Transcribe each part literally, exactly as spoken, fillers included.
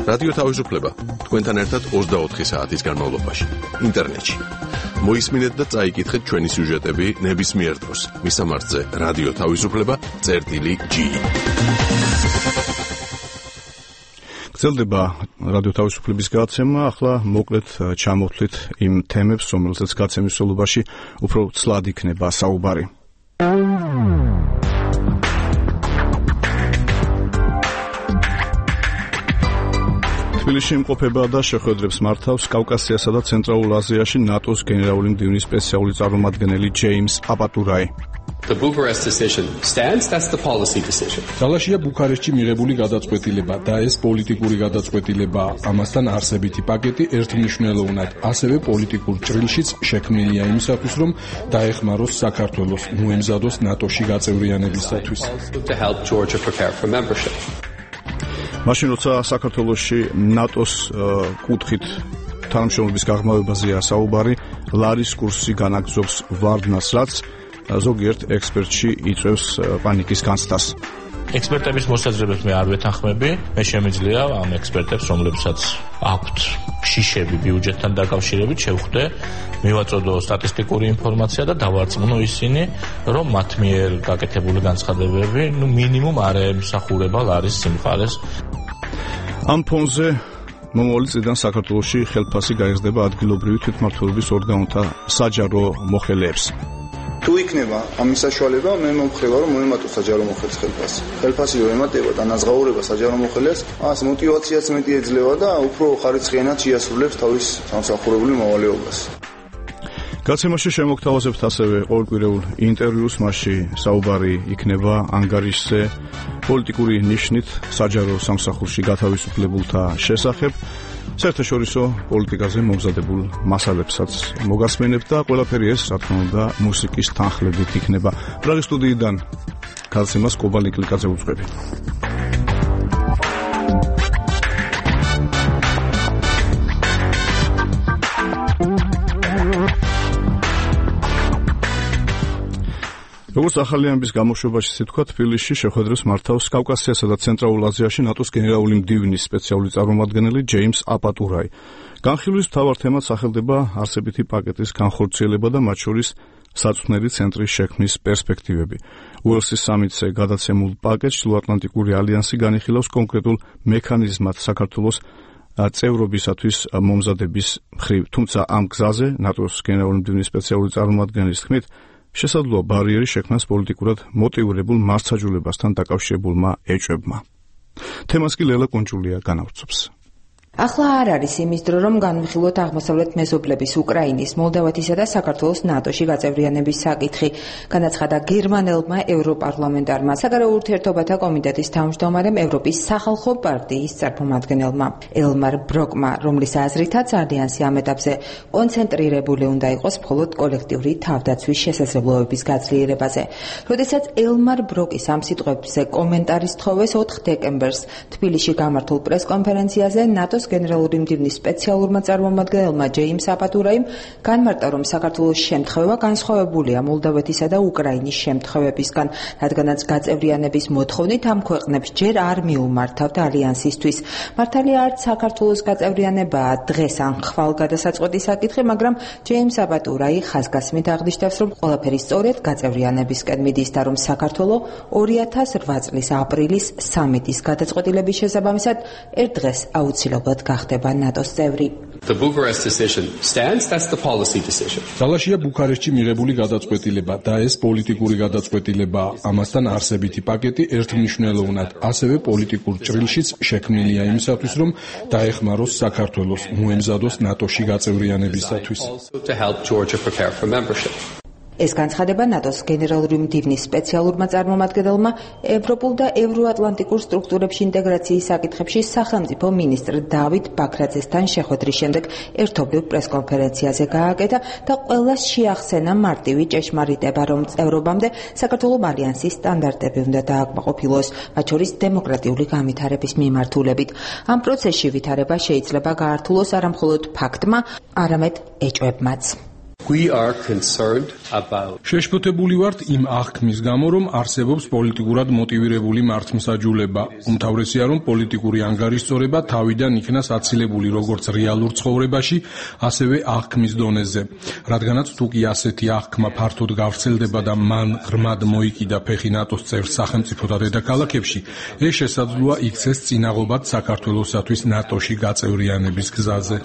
რადიო თავისუფლება თქვენთან ერთად ოცდაოთხი საათის განმავლობაში ინტერნეტში. მოისმინეთ და წაიკითხეთ ჩვენი სიუჟეტები ნებისმიერ დროს მისამართზე რადიო თავისუფლება წერტილი ჯი. გრძელდება რადიო თავისუფლების გადაცემა, ახლა მოკლედ ჩამოვთვლით იმ თემებს, რომელზეც გადაცემის სოლობაში უფრო ცლად იქნება საუბარი. თბილისში იმყოფება და შეხვედრებს მართავს კავკასიასა და ცენტრალურ აზიაში ნატოს გენერალური მდივნის სპეციალური წარმომადგენელი ჯეიმს აპატურაი. The Bucharest decision stands, that's the policy decision. ძალაშია ბუქარესტში მიღებული გადაწყვეტილება და ეს პოლიტიკური გადაწყვეტილება, ამასთან არსებითი პაკეტი ერთმნიშვნელოვნად ასევე პოლიტიკურ ჭრილშიც შექმნილია იმისათვის, რომ დაეხმაროს საქართველოს მოემზადოს ნატოში გაწევრიანებისათვის. To help Georgia prepare for membership. მაშინ როცა საქართველოში ნატოს კუთხით თანამშრომლობის გაღრმავებაზეა საუბარი, ლარის კურსი განაგრძობს ვარდნას, რაც ზოგიერთ ექსპერტში იწვევს პანიკის განცდას. ექსპერტების მოსაზრებებს მე არ ვეთანხმები. მე შემიძლია ამ ექსპერტებს, რომლებსაც აქვთ შიშები ბიუჯეტთან დაკავშირებით, შევხვდე, მივაწოდო სტატისტიკური ინფორმაცია და დავარწმუნო ისინი, რომ მათ მიერ გაკეთებული განცხადებები, ნუ მინიმუმ არ ემსახურება ლარის სიმყარეს. ამ ფონზე მომავალი წლიდან საქართველოში ხელფასი გაიზრდება ადგილობრივი თვითმმართველობის ორგანოთა საჯარო მოხელეებს. თუ იქნება ამის საშუალება, მე მომხრება, რომ მოემატო საჯარო მოხელეს ხელფასი. ხელფასი რომ ემატება და ნაზღაურება საჯარო მოხელეს, ას მოტივაციაც მეტი ეძლევა და უფრო ხარისხიანად შეასრულებს თავის სამსახურებრივ მოვალეობას. გაცემაში შემოგთავაზებთ ასევე ყოველკვირეულ ინტერვიუს, მასში საუბარი იქნება ანგარიშზე პოლიტიკური ნიშნით საჯარო სამსახურში გათავისუფლებულთა შესახებ. საერთაშორისო პოლიტიკაზე მომზადებულ მასალებსაც მოგასმენებთ და ყველაფერი ეს, რა თქმა უნდა, მუსიკის თანხლებით იქნება. პრაღის სტუდიიდან გადაცემას კობალ ნიკლიკაძე უძღვები. როგორც ახალი ამბის გამოშვებაში სიტყვა, თბილისში შეხვედრებს მართავს კავკასიასა და ცენტრალურ აზიაში ნატოს გენერალური მდივნის სპეციალური წარმომადგენელი ჯეიმს აპატურაი. განხილვის მთავარ თემად სახელდება არსებითი პაკეტის განხორციელება და მათ შორის საწვრთნელი ცენტრის შექმნის პერსპექტივები. უელსის სამიტზე გადაცემულ პაკეტს ჩრდილოატლანტიკური ალიანსი განიხილავს კონკრეტულ მექანიზმად საქართველოს წევრობისათვის მომზადების მხრივ, თუმცა ამ გზაზე ნატოს გენერალური მდივნის სპეციალური წარმომადგენლის თქმით, შესაძლოა ბარიერი შექმნას პოლიტიკურად მოტივირებულ მარცხაჯულებასთან დაკავშირებულმა ეჭვებმა. თემას კი ლელა კონჭულია განავრცობს. ახლა არ არის იმის დრო, რომ განვიხილოთ აღმოსავლეთ მეზობლების უკრაინის, მოლდავეთისა და საქართველოს ნატოში გაწევრიანების საკითხი, განაცხადა გერმანელმა ევროპარლამენტარმა, საგარეო ურთიერთობათა კომიტეტის თავმჯდომარემ, ევროპის სახალხო პარტიის წარმომადგენელმა ელმარ ბროკმა, რომლის აზრითაც ალიანსი ამ ეტაპზე კონცენტრირებული უნდა იყოს მხოლოდ კოლექტიური თავდაცვის შესაძლებლობების გაძლიერებაზე. როდესაც ელმარ ბროკის ამ სიტყვებზე კომენტარი სთხოვეს ოთხ დეკემბერს თბილისში გამართულ პრესკონფერენციაზე, ნატოს გენერალური მდივნის სპეციალურმა წარმომადგენელმა ჯეიმს აპატურაიმ განმარტა, რომ საქართველოს შემთხვევა განსხვავებულია მოლდავეთისა და უკრაინის შემთხვევებისგან, რადგანაც გაწევრიანების მოთხოვნით ამ ქვეყნებს ჯერ არ მიუმართავთ ალიანსისთვის. მართალია არც საქართველოს გაწევრიანებაა დღეს ან ხვალ გადასაწყვეტი საკითხი, მაგრამ ჯეიმს აპატურაი ხაზგასმით აღნიშნავს, რომ ყველაფერი სწორედ გაწევრიანებისკენ მიდის და რომ საქართველო ორი ათას რვა წლის აპრილის სამიტის გადაწყვეტილების შესაბამისად ერთ დღეს აუცილებლად გახდება ნატოს წევრი. The Bucharest decision stands, that's the policy decision. ძალაშია ბუქარესტში მიღებული გადაწყვეტილება და ეს პოლიტიკური გადაწყვეტილება, ამასთან არსებითი პაკეტი ერთმნიშვნელოვნად ასევე პოლიტიკურ ჭრილშიც შექმნილია იმისათვის, რომ დაეხმაროს საქართველოს მოემზადოს ნატოში გაწევრიანებისათვის. To help Georgia prepare for membership. ეს განცხადება ნატოს გენერალური მდივნის სპეციალურმა წარმომადგენელმა ევროპულ და ევროატლანტიკურ სტრუქტურებში ინტეგრაციის საკითხებში სახელმწიფო მინისტრ დავით ბაქრაძესთან შეხვედრის შემდეგ ერთობლივ პრესკონფერენციაზე გააკეთა და ყველას შეახსენა მარტივი ჭეშმარიტება, რომ წევრობამდე საქართველოს ალიანსის სტანდარტები უნდა დააკმაყოფილოს, მათ შორის დემოკრატიული განვითარების მიმართულებით. ამ პროცესში ვითარება შეიძლება გაართულოს არა მხოლოდ ფაქტმა, არამედ ეჭვებმაც. We are concerned about შეშფოთებული ვართ იმ აღქმის გამო, რომ არსებობს პოლიტიკურად მოტივირებული მართლმსაჯულება. უმთავრესია, რომ პოლიტიკური ანგარიშწორება თავიდან იქნა საცილებული როგორც რეალურ ცხოვრებაში, ასევე აღქმის დონეზე. რადგანაც თუ კი ასეთი აღქმა ფართოდ გავრცელდება და მან ღრმად მოიკიდა ფეხი ნატოს წევრ სახელმწიფოთა დედაქალაქებში, ეს შესაძლოა იქცეს წინაღობად საქართველოსათვის ნატოში გაწევრიანების გზაზე.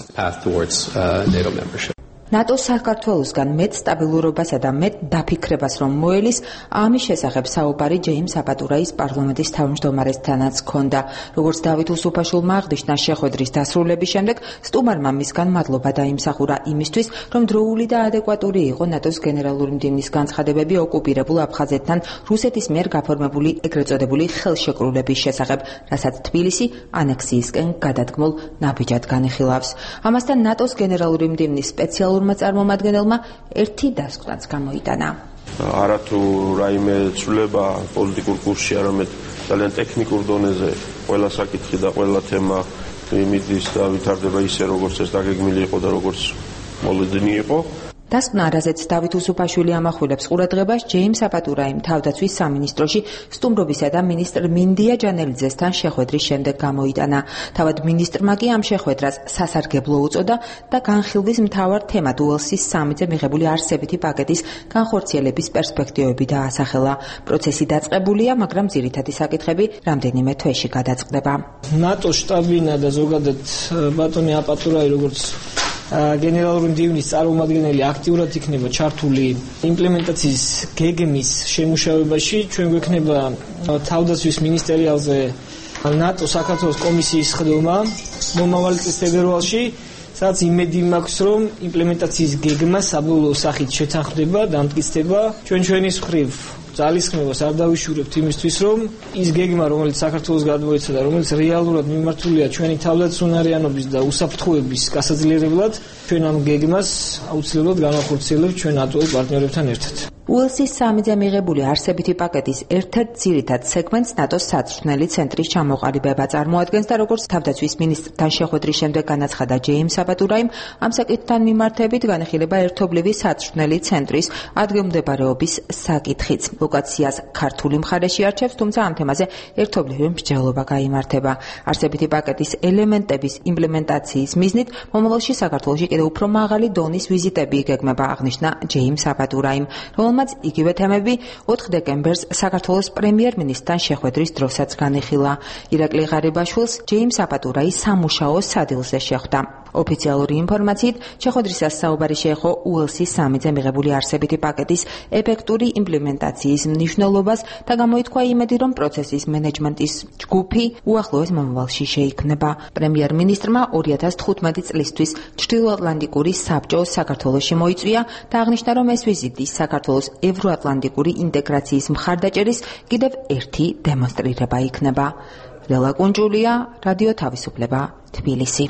ნატოს საქართველოსგან მეტ სტაბილურობასა და მეტ დაფიქრებას რომ მოელის, ამის შესახებ საუბარი ჯეიმს აპატურაის პარლამენტის თავმჯდომარესთანაც ჰქონდა. როგორც დავით უსუფაშვილმა აღნიშნა შეხვედრის დასრულების შემდეგ, სტუმარმა მისგან მადლობა დაიმსახურა იმისთვის, რომ დროული და ადეკვატური იყო ნატოს გენერალური მდივნის განცხადებები ოკუპირებულ აფხაზეთთან რუსეთის მიერ გაფორმებული ეგრეთ წოდებული ხელშეკრულების შესახებ, რასაც თბილისი ანექსიისკენ გადადგმულ ნაბიჯად განიხილავს. ამასთან ნატოს გენერალური მდივნის სპეციალურ წარმომადგენელმა ერთი დასკვნაც გამოიტანა. არათუ რაიმე ცვლილება პოლიტიკურ კურსში, არამედ ძალიან ტექნიკურ დონეზე ყველა საკითხი და ყველა თემა მიდის და ვითარდება ისე, როგორც ეს დაგეგმილი იყო და როგორც მოლოდინი იყო. დასკვნა, რაზეც დავით უსუფაშვილი ამახვილებს ყურადღებას, ჯეიმს აპატურაიმ თავდაცვის სამინისტროში სტუმრობისა და მინისტრ მინდია ჯანელიძესთან შეხვედრის შემდეგ გამოიტანა. თავად მინისტრმა კი ამ შეხვედრას სასარგებლო უწოდა და განხილვის მთავარ თემად უელსის სამიზე მიღებული არსებითი პაკეტის განხორციელების პერსპექტივები დაასახელა. პროცესი დაწყებულია, მაგრამ ძირითადი საკითხები რამდენიმე თვეში გადაწყდება. ნატოს შტაბინა და ზოგადად ბატონი აპატურაი როგორც გენერალური მდივნის წარმომადგენელი აქტიურად იქნება ჩართული იმპლემენტაციის გეგმის შემუშავებაში. ჩვენ გვექნება თავდაცვის მინისტერიალზე ნატო საქართველოს კომისიის ხდომა მომავალი წლის ფებრუარში, სადაც იმედი მაქვს, რომ იმპლემენტაციის გეგმა საბოლოო სახით შეთანხმდება, დამტკიცდება. ჩვენ ჩვენის მხრივ ძალისხმევას არ დავიშურებთ იმისთვის, რომ ის გეგმა, რომელიც საქართველოს გადმოეცა და რომელიც რეალურად მიმართულია ჩვენი თავდაცვისუნარიანობის და უსაფრთხოების გასაძლიერებლად, ჩვენ ამ გეგმას აუცილებლად განახორციელებთ ჩვენ ნატოს პარტნიორებთან ერთად. უელსის სამიზე მიღებული არსებითი პაკეტის ერთ-ერთ ძირითად სეგმენტს ნატოს საწვრთნელი ცენტრის ჩამოყალიბება წარმოადგენს და როგორც თავდაცვის მინისტრთან შეხვედრის შემდეგ განაცხადა ჯეიმს აპატურაიმ, ამ საკითხთან მიმართებით განიხილება ერთობლივი საწვრთნელი ცენტრის ადგილმდებარეობის საკითხიც. ლოკაციას ქართული მხარეში არჩევს, თუმცა ამ თემაზე ერთობლივი მსჯელობა გაიმართება. არსებითი პაკეტის ელემენტების იმპლემენტაციის მიზნით მომავალში საქართველოში კიდევ უფრო მაღალი დონის ვიზიტები იგეგმება, აღნიშნა ჯეიმს აპატურაიმ, რომელმაც იგივე თემები ოთხ დეკემბერს საქართველოს პრემიერ-მინისტრთან შეხვედრის დროსაც განიხილა. ირაკლი ღარიბაშვილს ჯეიმს აპატურაი სამუშაო სადილზე შეხვდა. ოფიციალური ინფორმაციით, შეხვედრისას საუბარი შეეხო უელსის სამიზე მიღებული არსებითი პაკეტის ეფექტური იმპლემენტაციის მნიშვნელობას და გამოითქვა იმედი, რომ პროცესის მენეჯმენტის ჯგუფი უახლოეს მომავალში შეიქმნება. პრემიერ-მინისტრმა ორი ათას თხუთმეტი წლისთვის ჩრდილოატლანტიკური საბჭო საქართველოში მოიწვია და აღნიშნა, რომ ეს ვიზიტი საქართველოს ევროატლანტიკური ინტეგრაციის მხარდაჭერის კიდევ ერთი დემონსტრირება იქნება. ლელა კუნჯულია, რადიო თავისუფლება, თბილისი.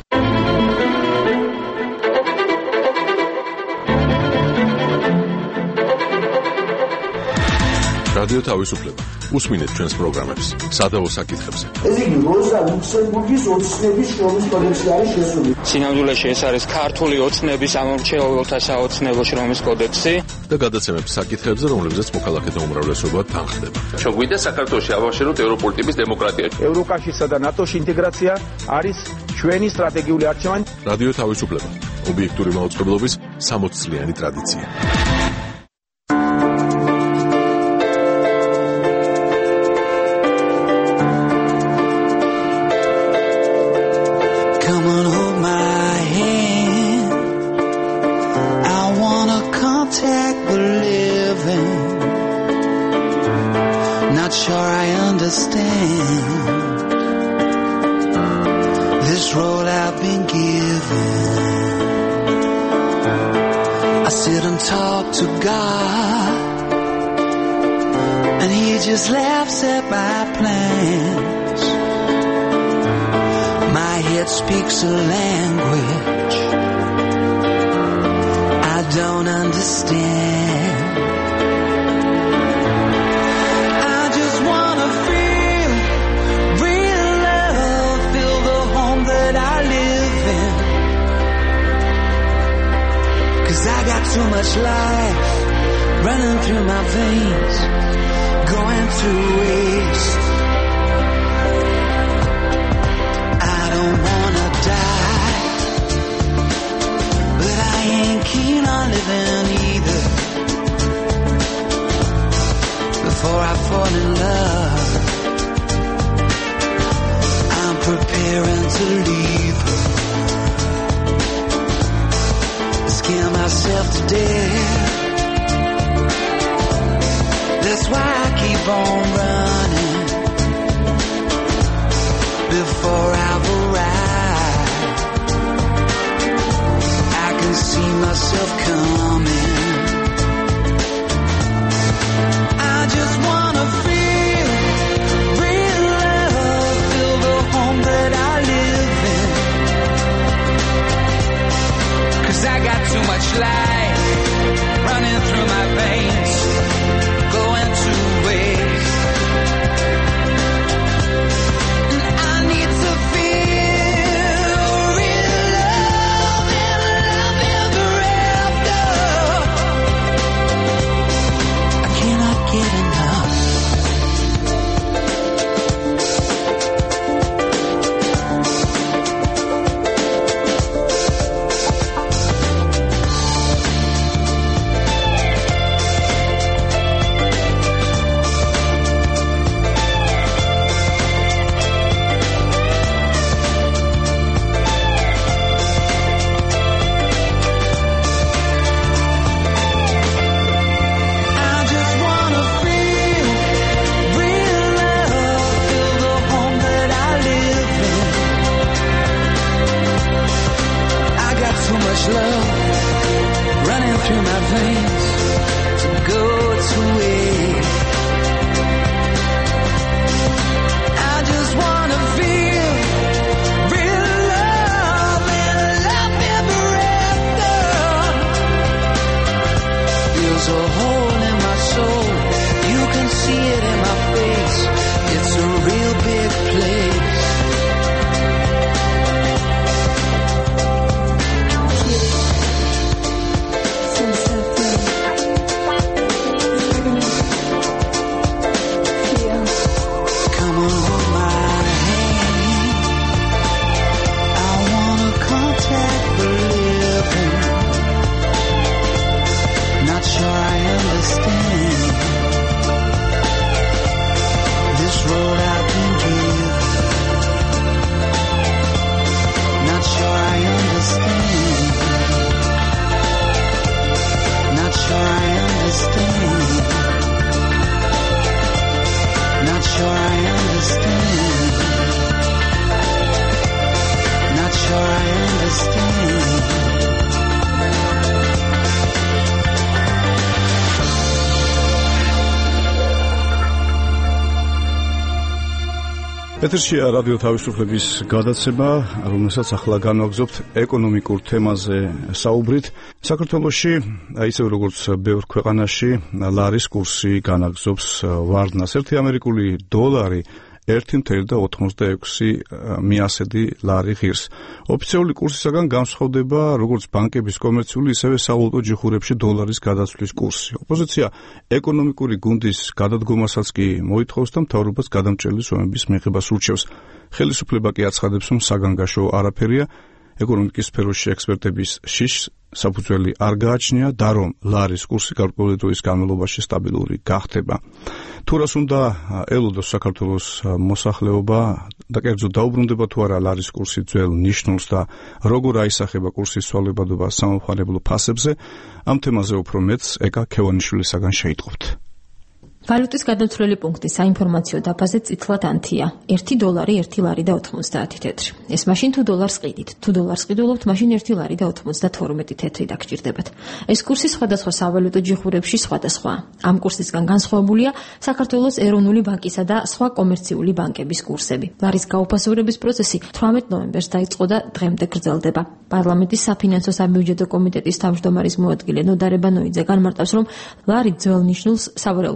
რადიო თავისუფლება. უსმინეთ ჩვენს პროგრამებს სადაო საკითხებზე. ეს იგი როზა ლუქსემბურგის ოცნების შრომის კოდექსი არის შესული. სინამდვილეში ეს არის ქართული ოცნების ამომრჩეველთა საოცნებო შრომის კოდექსი და გადაცემების საკითხებზე, რომლებზეც მოქალაქეთა უმრავლესობა თანხდება. ჩვენ გვინდა საქართველოში ავაშენოთ ევროპული ტიპის დემოკრატია. ევროკავშირსა და ნატოში ინტეგრაცია არის ჩვენი სტრატეგიული არჩევანი. რადიო თავისუფლება. ობიექტური მაუწყებლობის სამოც წლიანი ტრადიცია. Just laughs at my plans. My head speaks a language I don't understand. I just wanna feel real love, feel the home that I live in. 'Cause I got too much much life running through my veins, going to waste. I don't wanna die, but I ain't keen on living either. Before I fall in love, I'm preparing to leave her. Scare myself to death. That's why I keep on running before I've arrived. I can see myself coming. I just wanna feel real love, feel the home that I live in. 'Cause I got too much life running through my veins, going to waste. And I need to feel real love and love ever after. I cannot get enough. ეთერშია რადიო თავისუფლების გადაცემა, რომელსაც ახლა განვაგზობთ ეკონომიკურ თემაზე საუბრით. საქართველოში, ისევ როგორც ბევრ ქვეყანაში, ლარის კურსი განაგზობს ვარდნას. ერთი ამერიკული დოლარი ერთი ნული ოცდაექვსი მიასედი ლარი ღირს. ოფიციალური კურსისაგან განსხვავდება როგორც ბანკების კომერციული, ისევე სავალუტო ჯიხურებში დოლარის გადაცვლის კურსი. ოპოზიცია ეკონომიკური გუნდის გადადგომასაც კი მოითხოვს და მთავრობას გადამჭრელი ზომების მიღებას ურჩევს. ხელისუფლება კი აცხადებს, რომ საგანგაშო არაფერია. ეკონომიკის სფეროში ექსპერტების შიშს საფუძველი არ გააჩნია და რომ ლარის კურსი გარკვეული დროის განმავლობაში სტაბილური გახდება. თუ რას უნდა ელოდოს საქართველოს მოსახლეობა და კერძოდ დაუბრუნდება თუ არა ლარის კურსი ძველ ნიშნულს და როგორ აისახება კურსის ცვალებადობა სამომხმარებლო ფასებზე, ამ თემაზე უფრო მეტს ეკა ქევანიშვილისაგან შეიტყობთ. ვალუტის გადაცვლელი პუნქტი საინფორმაციო დაფაზე წითლად ანთია. ერთი დოლარი, ერთი ლარი და ოთხმოცდაათი თეთრი. ეს მაშინ თუ დოლარს ყიდით, თუ დოლარს ყიდულობთ, მაშინ ერთი ლარი და ოცდათორმეტი თეთრი დაგჭირდებათ. ეს კურსი სხვადასხვა სავალუტო ჯიხურებში სხვადასხვაა. ამ კურსისგან განსხვავებულია საქართველოს ეროვნული ბანკისა და სხვა კომერციული ბანკების კურსები. ლარის გაუფასურების პროცესი თვრამეტ ნოემბერს დაიწყო და დღემდე გრძელდება. პარლამენტის საფინანსო საბიუჯეტო კომიტეტის თავმჯდომარის მოადგილე ნოდარ ებანოიძე განმარტავს, რომ ლარი ძველ ნიშნულს სავარაუდოდ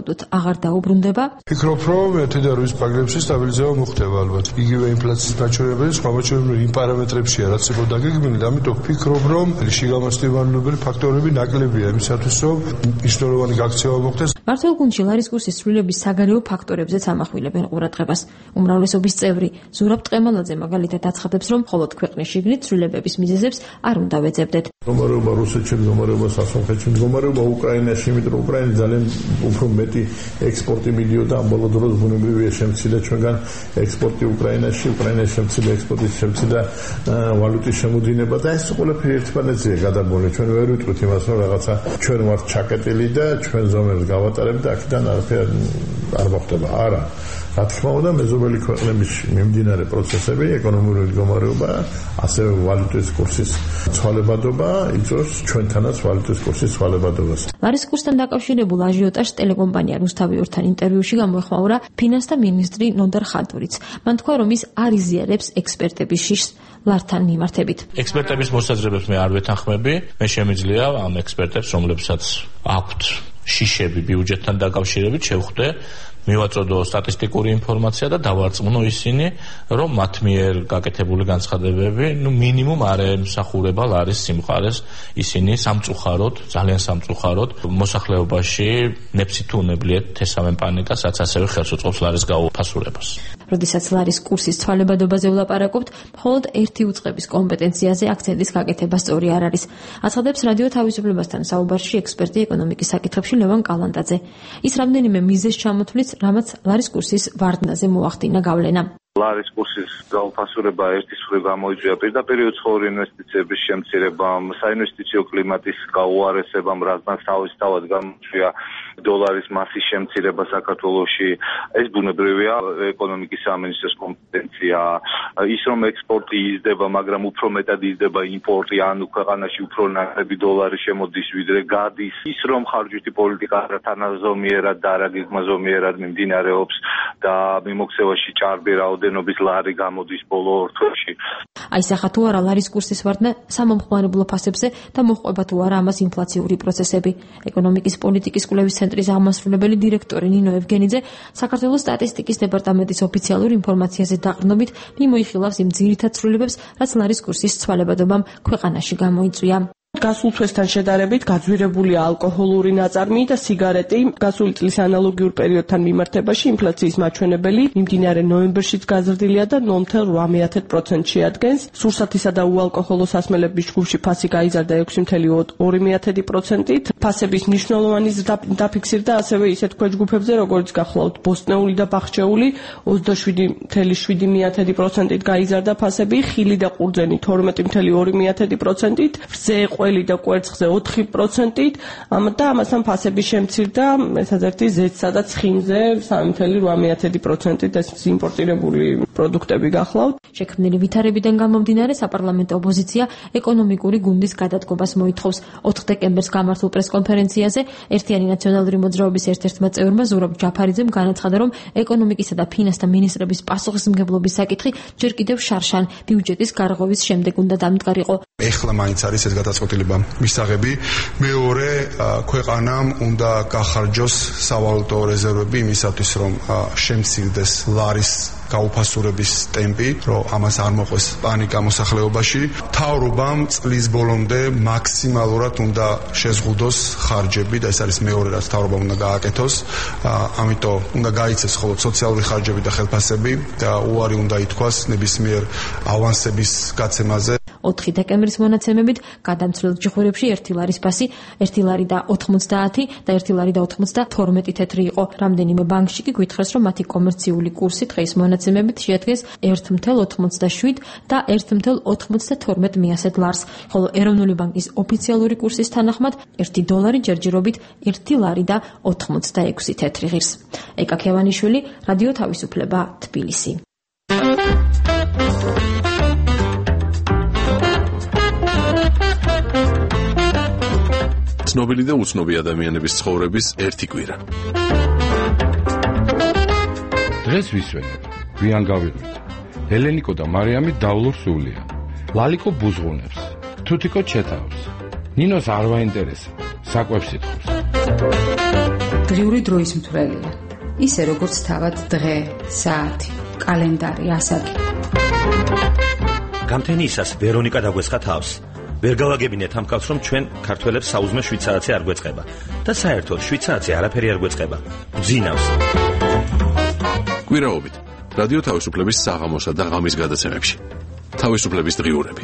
აღარ დაუბრუნდება? ფიქრობ, რომ ერთი და რვის პაგრებში სტაბილიზება მოხდება ალბათ. იგივე ინფლაციის მაჩვენებელი, სხვა მაჩვენებელი იმ პარამეტრებშია, რაც იყო დაგეგმილი, ამიტომ ვფიქრობ, რომ შიგამართლებელი ფაქტორები ნაკლებია იმისათვის, რომ მნიშვნელოვანი გაქცევა მოხდეს. მართლ გუნდში ლარის კურსის ცვლილებების საგარეო ფაქტორებზეც ამახვილებენ ყურადღებას. უმრავლესობის წევრი ზურაბ ტყემალაძე მაგალითად აცხადებს, რომ მხოლოდ ქვეყნის შიგნით ცვლილებების მიზეზებს არ უნდა ვეძებდეთ. მდგომარეობა რუსეთში, მდგომარეობა სასუნხეთში, მდგომარეობა უკრაინაში, იმიტომ რომ უკრაინა ძალიან უფრო მეტი ექსპორტი მიდიოდა ამ ბოლო დროს ბუნებრივია შემცირდა ჩვენგან ექსპორტი უკრაინაში, უკრაინაში შემცირდა ექსპორტის შემცირდა ვალუტის შემოდინება და ეს ყველაფერი ერთმანეთზეა გადაბმული. ჩვენ ვერ ვიტყვით იმას, რომ რაღაცა ჩვენ ვართ ჩაკეტილი და ჩვენ ზომებს გავატარებთ და აქედან არაფერი არ მოხდება. არა. რა თქმა უნდა, მეზობელი ქვეყნების მიმდინარე პროცესები, ეკონომიკური მდგომარეობა, ასევე ვალუტის კურსის ცვალებადობა იწვევს ჩვენთანაც ვალუტის კურსის ცვალებადობას. ლარის კურსთან დაკავშირებულ აჟიოტაჟს ტელეკომპანია რუსთავიორთან ინტერვიუში გამოეხმაურა ფინანსთა მინისტრი ნოდარ ხატურიც. მან თქვა, რომ ის არ იზიარებს ექსპერტების შიშს ლართან მიმართებით. ექსპერტების მოსაზრებებს მე არ ვეთანხმები. მე შემიძლია ამ ექსპერტებს, რომლებსაც აქვთ შიშები ბიუჯეტთან დაკავშირებით, შევხვდე მივაწოდო სტატისტიკური ინფორმაცია და დავარწმუნო ისინი, რომ მათ მიერ გაკეთებული განცხადებები, ნუ მინიმუმ არ ემსახურება ლარის სიმყარეს, ისინი სამწუხაროდ, ძალიან სამწუხაროდ მოსახლეობაში ნეფსი თუ უნებლიეთ თესავენ პანიკას, რაც ასევე ხელს უწყობს ლარის გაუფასურებას. როდესაც ლარის კურსის ცვალებადობაზე ვლაპარაკობთ, მხოლოდ ერთი უწყების კომპეტენციაზე აქცენტის გაკეთება სწორი არ არის. აცხადებს რადიო თავისუფლებასთან საუბარში ექსპერტი ეკონომიკის საკითხებში ლევან კალანდაძე. ის რამდენიმე მიზეზს ჩამოთვლის, რამაც ლარის კურსის ვარდნაზე მოახდინა გავლენა. ლარის კურსის გაუფასურება ერთი სულ გამოიწვია პირდაპირ უცხოური ინვესტიციების შემცირებამ, საინვესტიციო კლიმატის გაუარესებამ, რადგან თავისთავად გამოიწვია დოლარის მასის შემცირება საქართველოში. ეს ბუნებრივია ეკონომიკის სამინისტროს კომპეტენცია. ის რომ ექსპორტი იზრდება, მაგრამ უფრო მეტად იზრდება იმპორტი, ანუ ქვეყანაში უფრო ნაკლები დოლარი შემოდის, ვიდრე გადის. ის რომ ხარჯვითი პოლიტიკა თანაზომიერად და არაგეგმაზომიერად მიმდინარეობს და მიმოქცევაში ჭარბი რაოდენობის ლარი გამოდის ბოლო ორ თვეში. აისახა თუ არა ლარის კურსის ვარდნა სამომხმარებლო ფასებზე და მოჰყვება თუ არა ამას ინფლაციური პროცესები. ეკონომიკის პოლიტიკის კვლევის ცენტრის აღმასრულებელი დირექტორი ნინო ევგენიძე საქართველოს სტატისტიკის დეპარტამენტის ოფიციალურ ინფორმაციაზე დაყრდნობით მიმოიხილავს იმ ძირითად ცვლილებებს, რაც ლარის კურსის ცვალებადობამ ქვეყანაში გამოიწვია. გასულ თვესთან შედარებით გაძვირებულია ალკოჰოლური ნაწარმი და სიგარეტი. გასული წლის ანალოგიურ პერიოდთან მიმართებაში ინფლაციის მაჩვენებელი მიმდინარე ნოემბერშიც გაზრდილია და ნული virgulă opt პროცენტს შეადგენს. სურსათისა და უალკოჰოლო სასმელების ჯგუფში ფასი გაიზარდა ექვსი virgulă ორი პროცენტით. ფასების მნიშვნელოვანი ზრდა დაფიქსირდა ასევე ისეთ ქვეჯგუფებზე, როგორც გახლავთ ბოსტნეული და ბახჩეული, ოცდაშვიდი virgulă შვიდი პროცენტით გაიზარდა ფასები, ხილი და ყურძენი თორმეტი virgulă ორი პროცენტით, რძე ყველი და კვერცხზე ოთხი პროცენტით, და ამასთან ფასები შემცირდა ერთადერთი ზეთსა და ცხიმზე სამი virgulă opt პროცენტით, ეს იმპორტირებული პროდუქტები გახლავთ. შექმნილი ვითარებიდან გამომდინარე საპარლამენტო ოპოზიცია ეკონომიკური გუნდის გადადგობას მოითხოვს. ოთხ დეკემბერს გამართულ პრესკონფერენციაზე ერთიანი ნაციონალური მოძრაობის ერთ-ერთმა წევრმა ზურაბ ჯაფარიძემ განაცხადა, რომ ეკონომიკისა და ფინანსთა მინისტრების პასუხისმგებლობის საკითხი ჯერ კიდევ შარშან ბიუჯეტის გარღვევის შემდეგ უნდა დამდგარიყო. ეხლა მაინც არის ეს გადაწყვეტილება მისაღები. მეორე, ქვეყანამ უნდა გახარჯოს სავალუტო რეზერვები იმისათვის, რომ შემცირდეს ლარის გაუფასურების ტემპი, რომ ამას არ მოყვეს პანიკა მოსახლეობაში. მთავრობამ წლის ბოლომდე მაქსიმალურად უნდა შეზღუდოს ხარჯები და ეს არის მეორე, რაც მთავრობამ უნდა გააკეთოს. ამიტომ უნდა გაიცეს მხოლოდ სოციალური ხარჯები და ხელფასები და უარი უნდა ითქვას ნებისმიერ ავანსების გაცემაზე. ოთხი დეკემბრის მონაცემებით გადამცვლელ ჯიხურებში ერთი ლარის ფასი ერთი ლარი და ოთხმოცდაათი და ერთი ლარი და ოცდათორმეტი თეთრი იყო. რამდენიმე ბანკში კი გვითხრეს, რომ მათი კომერციული კურსი დღის მონაცემებით შეადგენს ერთი virgulă ოცდაშვიდი და ერთი virgulă ოცდათორმეტი მიასეთ ლარს, ხოლო ეროვნული ბანკის ოფიციალური კურსის თანახმად ერთი დოლარი ჯერჯერობით ერთი ლარი და ოცდაექვსი თეთრი ღირს. ეკა ქევანიშვილი, რადიო თავისუფლება, თბილისი. ცნობილი და უცნობი ადამიანების ცხოვრების ერთი კვირა. დღეს ვისვენებ, გვიან გავიღვით. ელენიკო და მარიამი დავლურ სულია. ლალიკო ბუზღუნებს, თუთიკო ჩეთავს. ნინოს არ ვაინტერესებს, საკვებს ითხოვს. დღიური დროის მთვრელია. ისე როგორც თავად დღე, საათი, კალენდარი, ასაკი. გამთენიისას ვერონიკა დაგვესხა თავს. ვერ გავაგებინეთ ამ კაცს, რომ ჩვენ ქართველებს საუზმე შვიდ საათი არ გვეწყება და საერთოდ შვიდ საათი არაფერი არ გვეწყება. გძინავს. კვირაობით რადიო თავისუფლების საღამოსა და ღამის გადაცემებში. თავისუფლების დღიურები.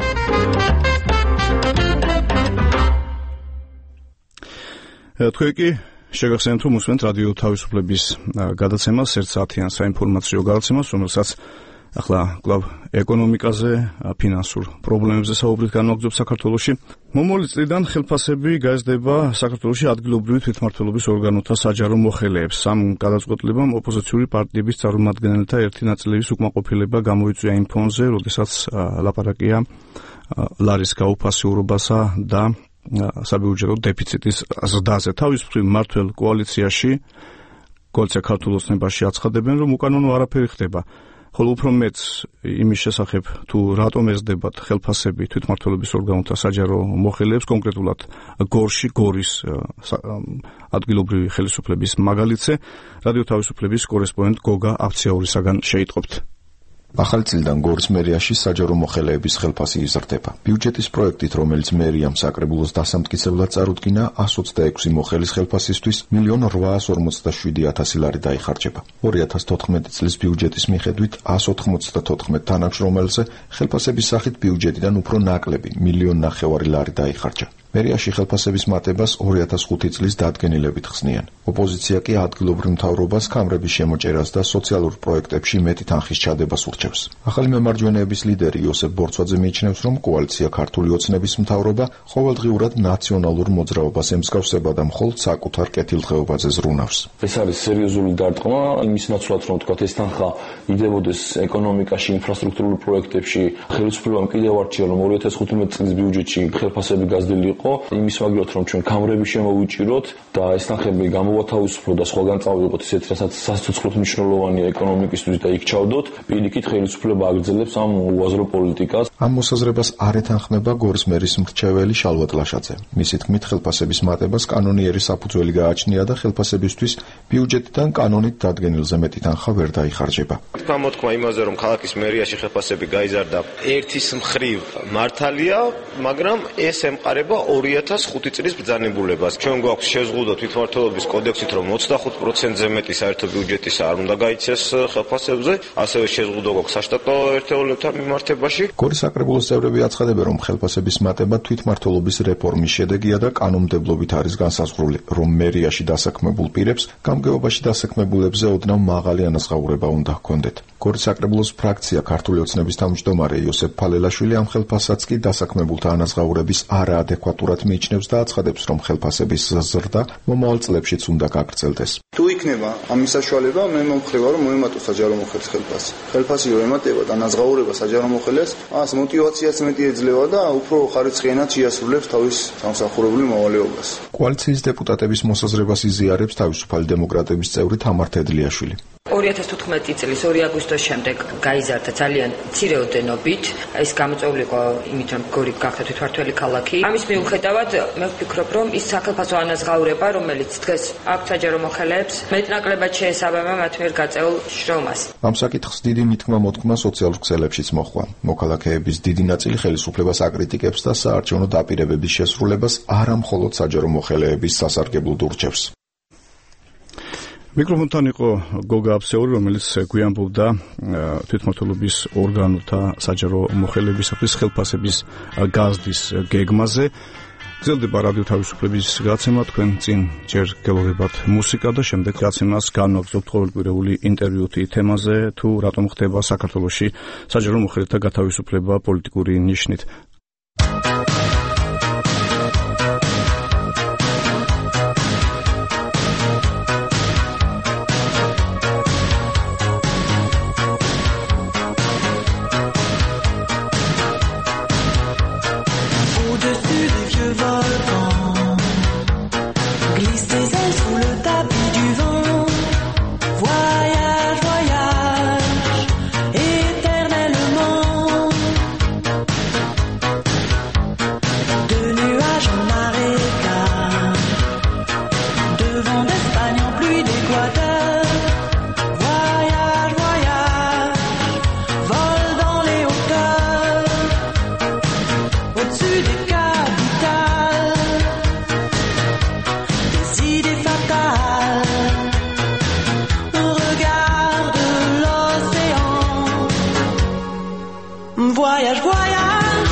თქვენ კი შეგახსენებთ, რომ უსმენთ რადიო თავისუფლების გადაცემას, ერთ საათიან საინფორმაციო გადაცემას, რომელსაც ახლა კლავ ეკონომიკაზე, ფინანსურ პრობლემებზე საუბრით განვაგრძობ საქართველოში. მომავალი წლიდან ხელფასები გაიზრდება საქართველოში ადგილობრივი თვითმმართველობის ორგანოთა საჯარო მოხელეებს. ამ გადაწყვეტილებამ ოპოზიციური პარტიების წარმომადგენელთა ერთი ნაწილების უკმაყოფილება გამოიწვია იმ ფონზე, როდესაც ლაპარაკია ლარის გაუფასეურობასა და საბიუჯეტო დეფიციტის ზრდაზე. თავის მხრივ მმართველ კოალიციაში კოალიცია ქართულ ოცნებაში აცხადებენ, რომ უკანონო არაფერი ხდება. ხოლო უფრო მეც იმის შესახებ თუ რატომ ეზრდებათ ხელფასები თვითმმართველობის ორგანოთა საჯარო მოხელეებს, კონკრეტულად გორში, გორის ადგილობრივი ხელისუფლების მაგალითზე, რადიო თავისუფლების კორესპონდენტ გოგა აფციაურისაგან შეიტყობთ. ახალი წლიდან გორის მერიაში საჯარო მოხელეების ხელფასი იზრდება. ბიუჯეტის პროექტით, რომელიც მერიამ საკრებულოს დასამტკიცებლად წარუდგინა, εκατს ოცდაექვსი მოხელის ხელფასისთვის მილიონ რვაას ორმოცდაშვიდი ათასი ლარი დაიხარჯება. ორი ათას თოთხმეტი წლის ბიუჯეტის მიხედვით εκατს ოთხმოცდათოთხმეტ თანამშრომელზე ხელფასების სახით ბიუჯეტიდან უფრო ნაკლები მილიონ ნახევარი ლარი დაიხარჯა. მერიაში ხელფასების მატებას ორი ათას ხუთი წლის დადგენილებით ხსნიან. ოპოზიცია კი ადგილობრივ მთავრობას ქამრების შემოჭერას და სოციალურ პროექტებში მეტი თანხის ჩადებას ურჩევს. ახალი მემარჯვენეების ლიდერი იოსებ ბორცვაძე მიიჩნევს, რომ კოალიცია ქართული ოცნების მთავრობა ყოველდღიურად ნაციონალურ მოძრაობას ემსგავსება და მხოლოდ საკუთარ კეთილდღეობაზე ზრუნავს. ეს არის სერიოზული დარტყმა იმის ნაცვლად, რომ თქვათ ეს თანხა იდებოდეს ეკონომიკაში, ინფრასტრუქტურულ პროექტებში. ხელისუფლებამ კიდევ არჩია, რომ ორი ათას ხუთმეტი წლის ბიუჯეტში ხელფასები გაზრდილი იმის მაგალითად, რომ ჩვენ ქამრები შემოვიჭიროთ და ეს თანხები გამოვათავისუფლოთ და სხვაგან წავიღოთ ისეთ, რასაც სასიცოცხლოდ მნიშვნელოვანია ეკონომიკისთვის და იქ ჩავდოთ, პირიქით ხელისუფლება აგრძელებს ამ უაზრო პოლიტიკას. ამ მოსაზრებას არ ეთანხმება გორის მერის მრჩეველი შალვა ტლაშაძე. მისი თქმით, ხელფასების მატებას კანონიერი საფუძველი გააჩნია და ხელფასებისთვის ბიუჯეტიდან კანონით დადგენილზე მეტი თანხა ვერ დაიხარჯება. თქვა მოთქმა იმაზე, რომ ქალაქის მერიაში ხელფასები გაიზარდა, ერთის მხრივ მართალია, მაგრამ ეს ემყარება ორი ათას ხუთი წლის ბრძანებულებას. ჩვენ გვაქვს შეზღუდვა თვითმმართველობის კოდექსით, რომ ოცდახუთ პროცენტზე მეტი საერთო ბიუჯეტისა არ უნდა გაიცეს ხელფასებზე, ასევე შეზღუდვა გვაქვს საშტატო ერთეულებთან მიმართებაში. გორის საკრებულოს წევრები აცხადებენ, რომ ხელფასების მატება თვითმმართველობის რეფორმის შედეგია და კანონმდებლობით არის განსაზღვრული, რომ მერიაში დასაქმებულ პირებს გამგეობაში დასაქმებულებზე ოდნავ მაღალი ანაზღაურება უნდა ჰქონდეთ. გორის საკრებულოს ფრაქცია ქართული ოცნების თავმჯდომარე იოსებ ფალელაშვილი ამ ხელფასსაც კი დასაქმებულთა ანაზღაურების არაადეკვატურად მიიჩნევს და აცხადებს, რომ ხელფასების ზრდა მომავალ წლებშიც უნდა გაგრძელდეს. თუ იქნება ამის საშუალება, მე მომხრება, რომ მოემატოს საჯარო მოხელის ხელფასი. ხელფასი რომ ემატება და ანაზღაურება საჯარო მოხელეს, ას мотиваციაც მეტი ეძლევა და უფრო ხარისხიანად შეასრულებს თავის სამსახურებრივ მოვალეობას. კოალიციის დეპუტატების მოსაზრებას იზიარებს თავისუფალი დემოკრატების წევრი თამარ თედლიაშვილი. ორი ათას თოთხმეტი წლის ორი აგვისტოს შემდეგ გაიზარდა ძალიან მცირე ოდენობით. ეს გამოწვეული იყო იმით, რომ გორი გახდა თვითმმართველი ქალაქი. ამის მიუხედავად, მე ვფიქრობ, რომ ის სახელფასო ანაზღაურება, რომელიც დღეს აქვს საჯარო მოხელეებს, მეტნაკლებად შეესაბამება მათ მიერ გაწეულ შრომას. ამ საკითხს დიდი მითქმა მოთქმა სოციალურ ქსელებშიც მოჰყვა. მოქალაქეების დიდი ნაწილი ხელისუფლებას აკრიტიკებს და საარჩევნო დაპირებების შესრულებას არა მხოლოდ საჯარო მოხელეების სასარგებლოდ ურჩევს. მიკროფონთან იყო გოგა აფციაური, რომელიც გვიამბობდა თვითმმართველობის ორგანოთა საჯარო მოხელებისათვის ხელფასების გაზრდის გეგმაზე. გრძელდება რადიო თავისუფლების გადაცემა, თქვენ წინ ჯერ გელოდებათ მუსიკა და შემდეგ გადაცემას განვაგრძობთ ყოველკვირეული ინტერვიუთი თემაზე, თუ რატომ ხდება საქართველოში საჯარო მოხელეთა გათავისუფლება პოლიტიკური ნიშნით. Voyage, voyage, éternellement. Voyage, voyage.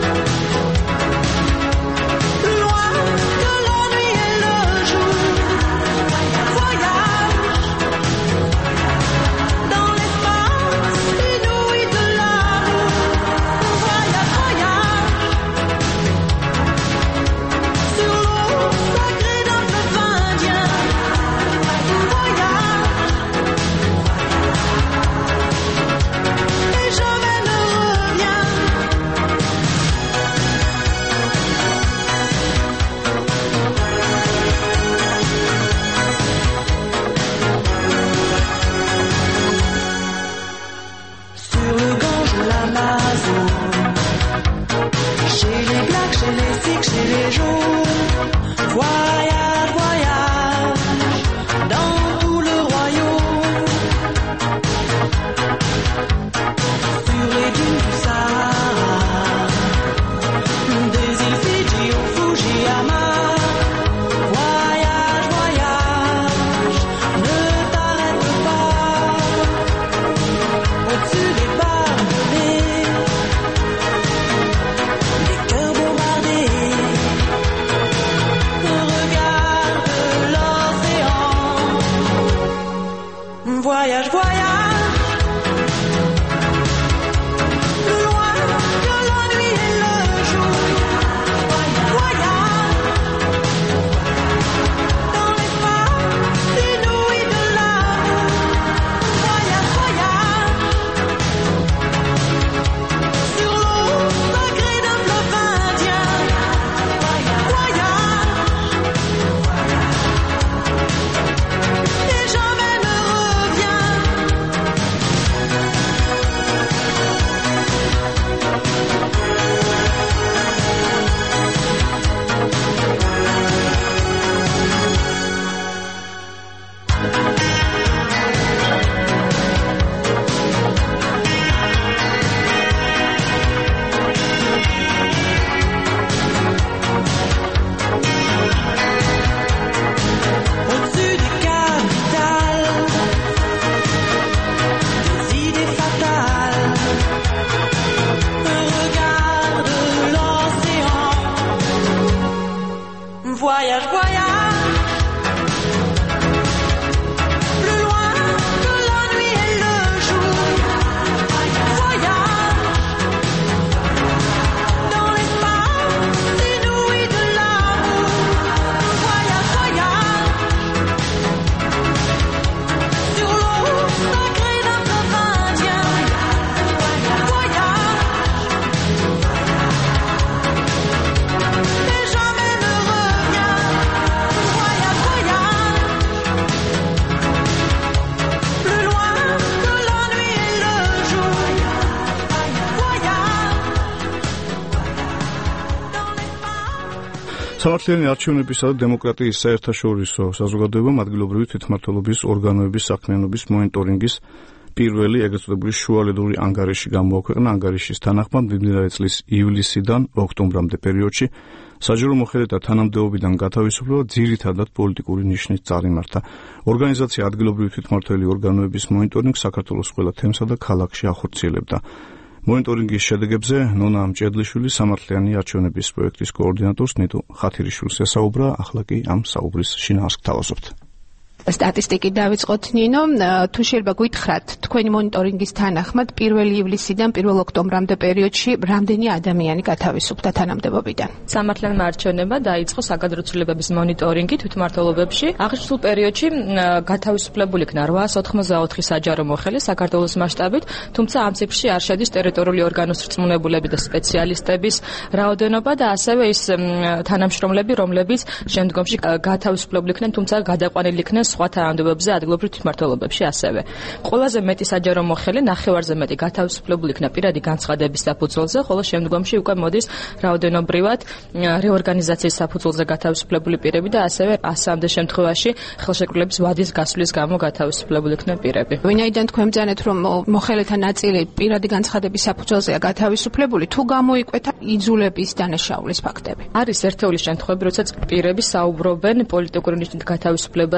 სამართლიანი არჩევნებისა და დემოკრატიის საერთაშორისო საზოგადოებამ ადგილობრივი თვითმმართველობის ორგანოების საქმიანობის მონიტორინგის პირველი ეგრეთ წოდებული შუალედური ანგარიში გამოაქვეყნა. ანგარიშის თანახმად მიმდინარე წლის ივლისიდან ოქტომბრამდე პერიოდში საჯარო მოხელეთა თანამდებობიდან გათავისუფლება ძირითადად პოლიტიკური ნიშნით წარიმართა. ორგანიზაცია ადგილობრივი თვითმმართველი ორგანოების მონიტორინგს საქართველოს ყველა თემსა და ქალაქში ახორციელებდა. მონიტორინგის შედეგებზე ნონა მჭედლიშვილი სამართლიანი არჩევნების პროექტის კოორდინატორს ნეტო ხათირიშვილს ესაუბრა. ახლა კი ამ საუბრის შინაარსს გთავაზობთ. სტატისტიკით დავიწყოთ ნინო, თუ შეიძლება გითხრათ თქვენი მონიტორინგის თანახმად პირველი ივლისიდან პირველ ოქტომბრამდე პერიოდში რამდენი ადამიანი გათავისუფლდა თანამდებობიდან? სამართლიანმა არჩევნებმა დაიწყო საგადროცვლებების მონიტორინგი თვითმმართველობებში. აღნიშნულ პერიოდში გათავისუფლებული იქნა რვაას ოთხმოცდაოთხი საჯარო მოხელი საქართველოს მასშტაბით, თუმცა ამ ციფრში არ შედის ტერიტორიული ორგანოს რწმუნებულები და სპეციალისტების რაოდენობა და ასევე ის თანამშრომლები, რომლებიც შემდგომში გათავისუფლებული იქნენ, თუმცა გადაყვანილი იქნენ სხვა თანამდებობებზე ადგილობრივ თვითმმართველობებში ასევე. ყველაზე მეტი საჯარო მოხელი ნახევარზე მეტი გათავისუფლებული იქნა პირადი განცხადების საფუძველზე, ხოლო შემდგომში უკვე მოდის რაოდენობრივად რეორგანიზაციის საფუძველზე გათავისუფლებული პირები და ასევე ასამდე შემთხვევაში ხელშეკრულების ვადის გასვლის გამო გათავისუფლებული იქნა პირები. ვინაიდან თქვენ ბრძანეთ, რომ მოხელეთა ნაწილი პირადი განცხადების საფუძველზეა გათავისუფლებული, თუ გამოიკვეთა იძულების დანაშაულის ფაქტები? არის ერთეული შემთხვევები, როდესაც პირები საუბრობენ პოლიტიკური ნიშნით გათავისუფლებაზე, ასევე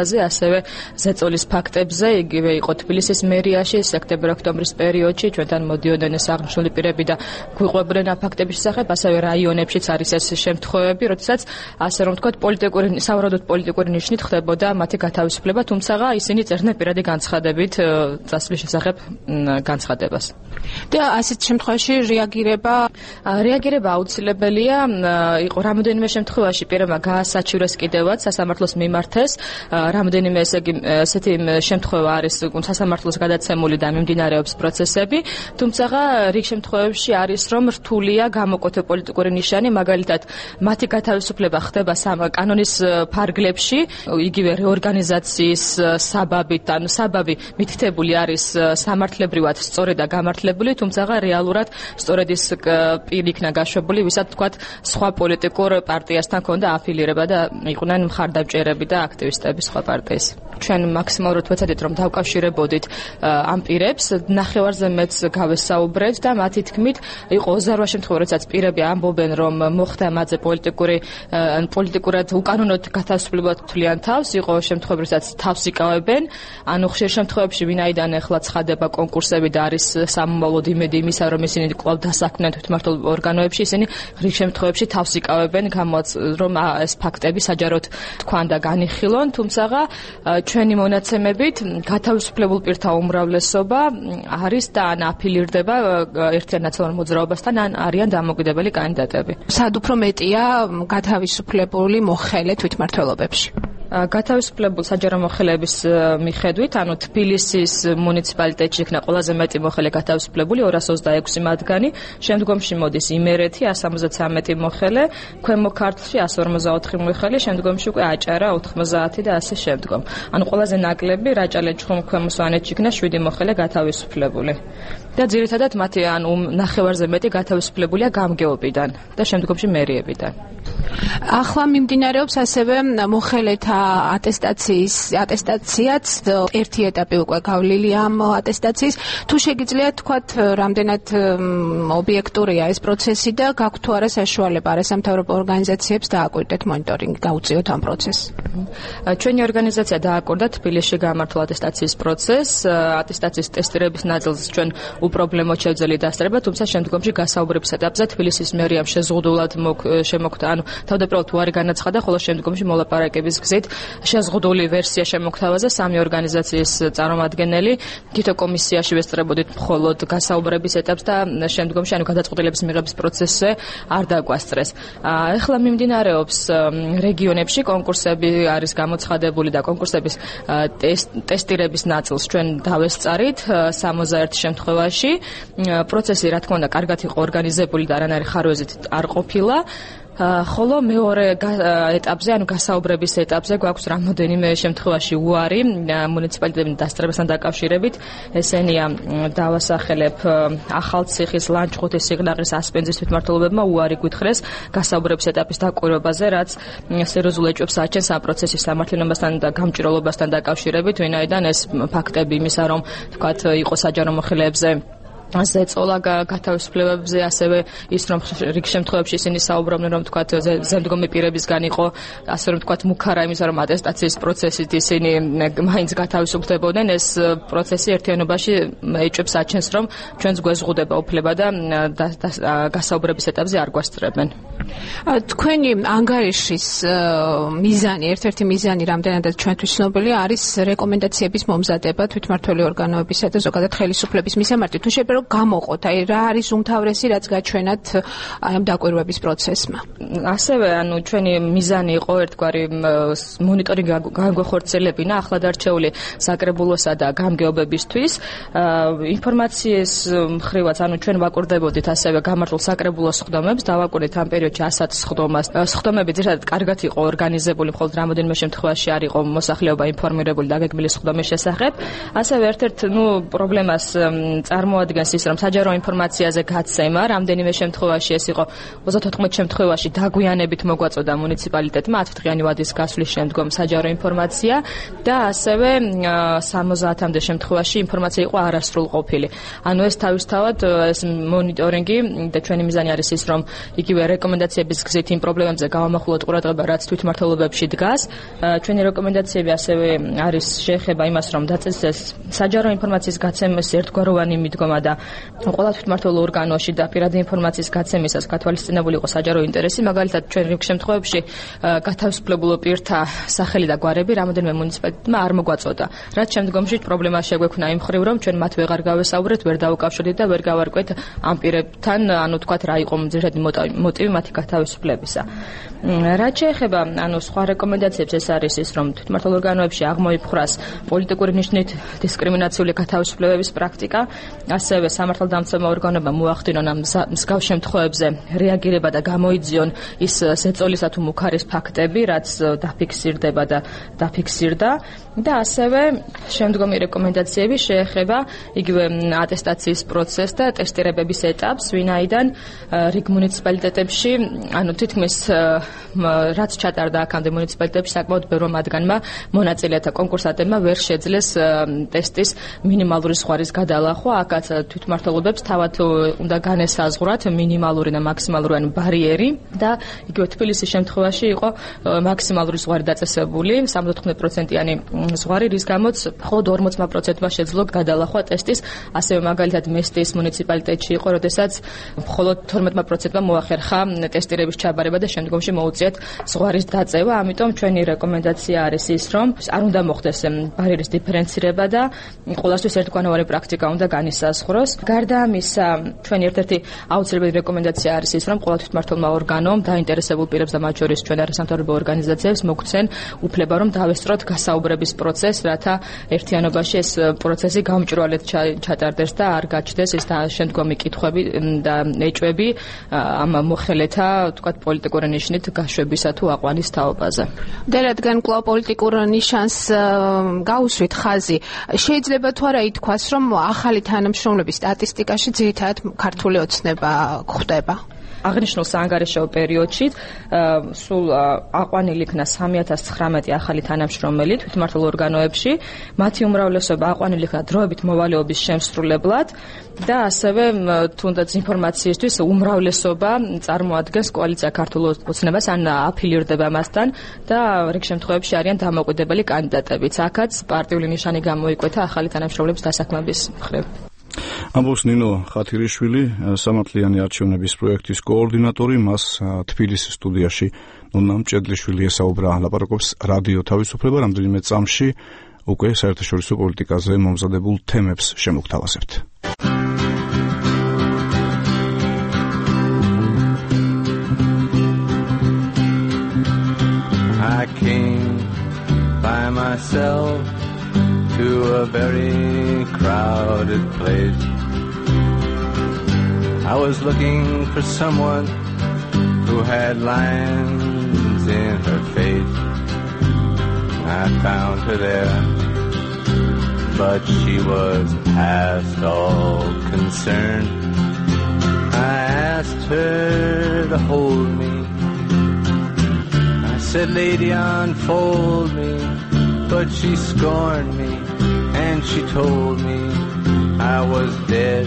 ასევე ზეწოლის ფაქტებზე, იგივე იყო თბილისის მერიაში სექტემბერ-ოქტომბრის პერიოდში ჩვენთან მოდიოდნენ აღნიშნული პირები და გვიყვებდნენ ამ ფაქტების შესახებ, ასევე რაიონებშიც არის ეს შემთხვევები, როდესაც ასე რომ ვთქვათ, პოლიტიკური სავარაუდოდ პოლიტიკური ნიშნით ხდებოდა მათი გათავისუფლება, თუმცა ისინი წერდნენ პირადი განცხადებით წასვლის შესახებ განცხადებას. და ასეთ შემთხვევაში რეაგირება რეაგირება აუცილებელია, იყო რამოდენიმე შემთხვევაში პირებმა გაასაჩივრეს კიდევაც სასამართლოს მიმართეს, რამოდენიმე ესე იგი ესეთი შემთხვევა არის სასამართლოს გადაცემული და მიმდინარეობს პროცესები, თუმცა რიგ შემთხვევებში არის რომ რთულია გამოკვეთო პოლიტიკური ნიშანი, მაგალითად მათი გათავისუფლება ხდება კანონის ფარგლებში, იგივე რეორგანიზაციის საბაბით, ანუ საბაბი მითითებული არის სამართლებრივად სწორედ და გამართლებული, თუმცა რეალურად სწორედ ის პირი იქნა გაშვებული, ვისაც თქვათ სხვა პოლიტიკურ პარტიასთან ჰქონდა აფილირება და იყვნენ მხარდამჭერები და აქტივისტები სხვა პარტიის. ჩვენ მაქსიმალურად ვეცადეთ რომ დავკავშირებოდით ამ პირებს, ნახევარზე მეც გავესაუბრეთ და მათი თქმით იყო ოცდაორი შემთხვევა, როდესაც პირები ამბობენ რომ მოხდა მათზე პოლიტიკური ან პოლიტიკურად უკანონოდ გათავისუფლება თვლიან თავს, იყო შემთხვევები, როდესაც თავს იკავებენ, ანუ ხშირ შემთხვევებში ვინაიდან ახლა ცხადება კონკურსები და არის სამომავლოდ იმედი იმისა, რომ ისინი კვლავ დასაქმდნენ თვითმმართველ ორგანოებში, ისინი რიგ შემთხვევებში თავს იკავებენ, რომ ეს ფაქტები საჯაროდ თქვან და განიხილონ, თუმცა ჩვენი მონაცემებით გათავისუფლებულ პირთა უმრავლესობა არის და ან აფილირდება ერთიან ნაციონალურ მოძრაობასთან, ან არიან დამოუკიდებელი კანდიდატები. სად უფრო მეტია გათავისუფლებული მოხელე თვითმმართველობებში? გათავისუფლებულ საჯარო მოხელეების მიხედვით, ანუ თბილისის მუნიციპალიტეტში იქნა ყველაზე მეტი მოხელე გათავისუფლებული ორას ოცდაექვსი მათგანი, შემდგომში მოდის იმერეთი εκατს სამოცდათრამეტი მოხელე, ქვემო ქართლში εκατს ორმოცდაოთხი მოხელე, შემდგომში უკვე აჭარა ოთხმოცდაათი და ასე შემდგომ. ანუ ყველაზე ნაკლები რაჭა-ლეჩხუმ ქვემო სვანეთში იქნა შვიდი მოხელე გათავისუფლებული. და ძირითადად მათი ანუ ნახევარზე მეტი გათავისუფლებულია გამგეობიდან და შემდგომში მერიებიდან. ახლა მიმდინარეობს ასევე მოხელეთა ატესტაციის ატესტაციაც, ერთი ეტაპი უკვე გავლილი ამ ატესტაციის. თუ შეგიძლიათ თქვათ, რამდენად ობიექტურია ეს პროცესი და გაქვთ თუ არა საშუალება არასამთავრობო ორგანიზაციებს დააკვირდეთ მონიტორინგი, გაუწიოთ ამ პროცესს? ჩვენი ორგანიზაცია დააკვირდა თბილისში გამართულ ატესტაციის პროცესს, ატესტაციის ტესტირების ნაწილს ჩვენ უპრობლემოდ შევძელი დასწრება, თუმცა შემდგომში გასაუბრების ეტაპზე თბილისის მერიამ შეზღუდულად შემოქმედა, ანუ თავდაპირველად უარი განაცხადა, ხოლო შემდგომში მოლაპარაკების გზით შეზღუდული ვერსია შემოქმედა სამი ორგანიზაციის წარმომადგენელი. თითო კომისიაში ვესწრებოდით მხოლოდ გასაუბრების ეტაპს და შემდგომში ანუ გადაწყვეტილების მიღების პროცესზე არ დაგვასწრეს. ახლა მიმდინარეობს რეგიონებში კონკურსები არის გამოცხადებული და კონკურსების ტესტირების ნაწილს ჩვენ დავესწარით სამოცდაერთი შემთხვევაში. პროცესი რა თქმა უნდა კარგად იყო ორგანიზებული და არანაირი ხარვეზით არ ყოფილა. ხოლო მეორე ეტაპზე, ანუ გასაუბრების ეტაპზე გვაქვს რამოდენიმე შემთხვევაში უარი მუნიციპალიტეტების დასწრებასთან დაკავშირებით. ესენია დავასახელებ ახალციხის, ლანჩხუთის, სიღნაღის, ასპინძის თვითმმართველობებმა უარი გვითხრეს გასაუბრების ეტაპის დაკვირვებაზე, რაც სერიოზულ ეჭვებს აჩენს ამ პროცესის სამართლიანობასთან და გამჭირვალობასთან დაკავშირებით, ვინაიდან ეს ფაქტები იმისა, რომ თქვათ იყო საჯარო მოხელეებზე ზეწოლა გათავისუფლებებზე, ასევე ის რომ რიგ შემთხვევებში ისინი საუბრობდნენ რომ თქვათ ზემდგომი პირებისგან იყო, ასე რომ თქვათ მუქარა იმისა, რომ ატესტაციის პროცესით ისინი მაინც გათავისუფლებოდნენ, ეს პროცესი ერთიანობაში ეჭვებს აჩენს, რომ ჩვენს გვეზღუდება უფლება და გასაუბრების ეტაპზე არ გვასწრებენ. თქვენი ანგარიშის მიზანი, ერთ-ერთი მიზანი, რამდენადაც ჩვენთვის ცნობილია, არის რეკომენდაციების მომზადება თვითმმართველი ორგანოებისა და ზოგადად ხელისუფლების მისამართი. თუ შეიძლება გამოყოთ, აი რა არის უმთავრესი, რაც გაჩვენათ აი ამ დაკვირვების პროცესმა? ასევე, ანუ ჩვენი მიზანი იყო ერთგვარი მონიტორინგი განგვეხორციელებინა ახლადარჩეული საკრებულოსა და გამგეობებისთვის. ინფორმაციის მხრივაც, ანუ ჩვენ ვაკვირდებოდით ასევე გამართულ საკრებულოს სხდომებს, დავაკვირდით ამ პერიოდში ასად სხდომას. სხდომები ძირითადად კარგად იყო ორგანიზებული, მხოლოდ რამოდენიმე შემთხვევაში არ იყო მოსახლეობა ინფორმირებული დაგეგმილი სხდომის შესახებ. ასევე ერთ-ერთ, ნუ პრობლემას წარმოადგენს ის, რომ საჯარო ინფორმაციაზე გაცემა, რამდენიმე შემთხვევაში ეს იყო ოცდათოთხმეტ შემთხვევაში დაგვიანებით მოგვაწოდა მუნიციპალიტეტმა ათდღიანი ვადის გასვლის შემდგომ საჯარო ინფორმაცია და ასევე სამოცდაათამდე შემთხვევაში ინფორმაცია იყო არასრულყოფილი. ანუ ეს თავისთავად ეს მონიტორინგი და ჩვენი მიზანი არის ის, რომ იგივე რეკომენდაცია რეკომენდაციების გზით იმ პრობლემებზე გავამახვილოთ ყურადღება, რაც თვითმმართველობებში დგას. ჩვენი რეკომენდაციები ასევე არის შეეხება იმას, რომ დაწესდეს საჯარო ინფორმაციის გაცემის ერთგვაროვანი მიდგომა და ყველა თვითმმართველ ორგანოში და პირადი ინფორმაციის გაცემისას გათვალისწინებული იყო საჯარო ინტერესი. მაგალითად, ჩვენ რიგ შემთხვევებში გათავისუფლებულ პირთა სახელი და გვარები რამოდენიმე მუნიციპალიტეტმა არ მოგვაწოდა. რაც შემდგომში პრობლემა შეგვექმნა იმ მხრივ, რომ ჩვენ მათ ვეღარ გავესაუბრეთ, ვერ დავუკავშირდით და ვერ გავარკვეთ ამ პირებთან, ანუ თქვათ რა იყო ძირითადი მოტივი მათი გათავისუფლებისა. რაც შეეხება ანუ სხვა რეკომენდაციებს, ეს არის ის, რომ თვითმმართველ ორგანოებში აღმოიფხვრას პოლიტიკური ნიშნით დისკრიმინაციული გათავისუფლებების პრაქტიკა, ასევე სამართალდამცავმა ორგანოებმა მოახდინონ ამ მსგავს შემთხვევებზე რეაგირება და გამოიძიონ ის ზეწოლისა თუ მუქარის ფაქტები, რაც დაფიქსირდება და დაფიქსირდა და ასევე შემდგომი რეკომენდაციები შეეხება იგივე ატესტაციის პროცესს და ტესტირებების ეტაპს, ვინაიდან რიგ მუნიციპალიტეტებში, ანუ თითქმის რაც ჩატარდა აქამდე მუნიციპალიტეტებში, საკმაოდ ბევრ მათგანმა მონაწილეთა კონკურსანტებმა ვერ შეძლეს ტესტის მინიმალური ზღვარის გადალახვა. აქაც თვითმმართველობებს თავად უნდა განესაზღვრათ მინიმალური და მაქსიმალური ან ბარიერი და იგივე თბილისის შემთხვევაში იყო მაქსიმალური ზღვარი დაწესებული, სამოცდათხმეტ პროცენტიანი ზღვარი, რის გამოც მხოლოდ ორმოც პროცენტმა შეძლო გადალახვა ტესტის, ასევე მაგალითად მესტიის მუნიციპალიტეტში იყო, როდესაც მხოლოდ თორმეტ პროცენტმა მოახერხა ტესტირების ჩაბარება და შემდგომში მოუწიათ ზღვარის დაწევა. ამიტომ ჩვენი რეკომენდაცია არის ის, რომ არ უნდა მოხდეს ბარიერის დიფერენცირება და ყოველთვის ერთგვაროვანი პრაქტიკა უნდა განისაზღვროს. გარდა ამისა, ჩვენი ერთ-ერთი აუცილებელი რეკომენდაცია არის ის, რომ ყველა თვითმმართველმა ორგანომ დაინტერესებულ პირებს და მათ შორის ჩვენ არასამთავრობო ორგანიზაციებს მოგცენ უფლება, რომ დავესწროთ გასაუბრების პროცესს, რათა ერთიანობაში ეს პროცესი გამჭვირვალედ ჩატარდეს და არ გაჩნდეს ეს შემდგომი კითხვები და ეჭვები ამ მოხელეთა, თქვათ, პოლიტიკური ნიშნით გაშვებისა თუ აყვანის თაობაზე. და რადგან კვლავ პოლიტიკურ ნიშანს გაუსვით ხაზი, შეიძლება თუ არა ითქვას, რომ ახალი თანამშრომლობის სტატისტიკაში ძირითადად ქართული ოცნება გვხვდება? აღნიშნულ საანგარიშო პერიოდში სულ აყვანილი იქნა სამი ათას ცხრამეტი ახალი თანამშრომელი თვითმმართველ ორგანოებში, მათი უმრავლესობა აყვანილი იქნა დროებით მოვალეობის შემსრულებლად და ასევე თუნდაც ინფორმაციისთვის უმრავლესობა წარმოადგენს კოალიცია ქართულ ოცნებას ან აფილირდება მასთან და რიგ შემთხვევებში არიან დამოუკიდებელი კანდიდატებიც. აქაც პარტიული ნიშანი გამოიკვეთა ახალი თანამშრომლების დასაქმების მხრივ. ამბობს ნინო ხათირიშვილი, სამართლიანი არჩევნების პროექტის კოორდინატორი, მას თბილისის სტუდიაში ნონა მჭედლიშვილი ესაუბრა, ლაპარაკობს რადიო თავისუფლება. რამდენიმე წამში უკვე საერთაშორისო პოლიტიკაზე მომზადებულ თემებს შემოგთავაზებთ. I came by myself to a very crowded place. I was looking for someone who had lines in her face. I found her there, but she was past all concern. I asked her to hold me. I said, "Lady, unfold me," but she scorned me. And she told me I was dead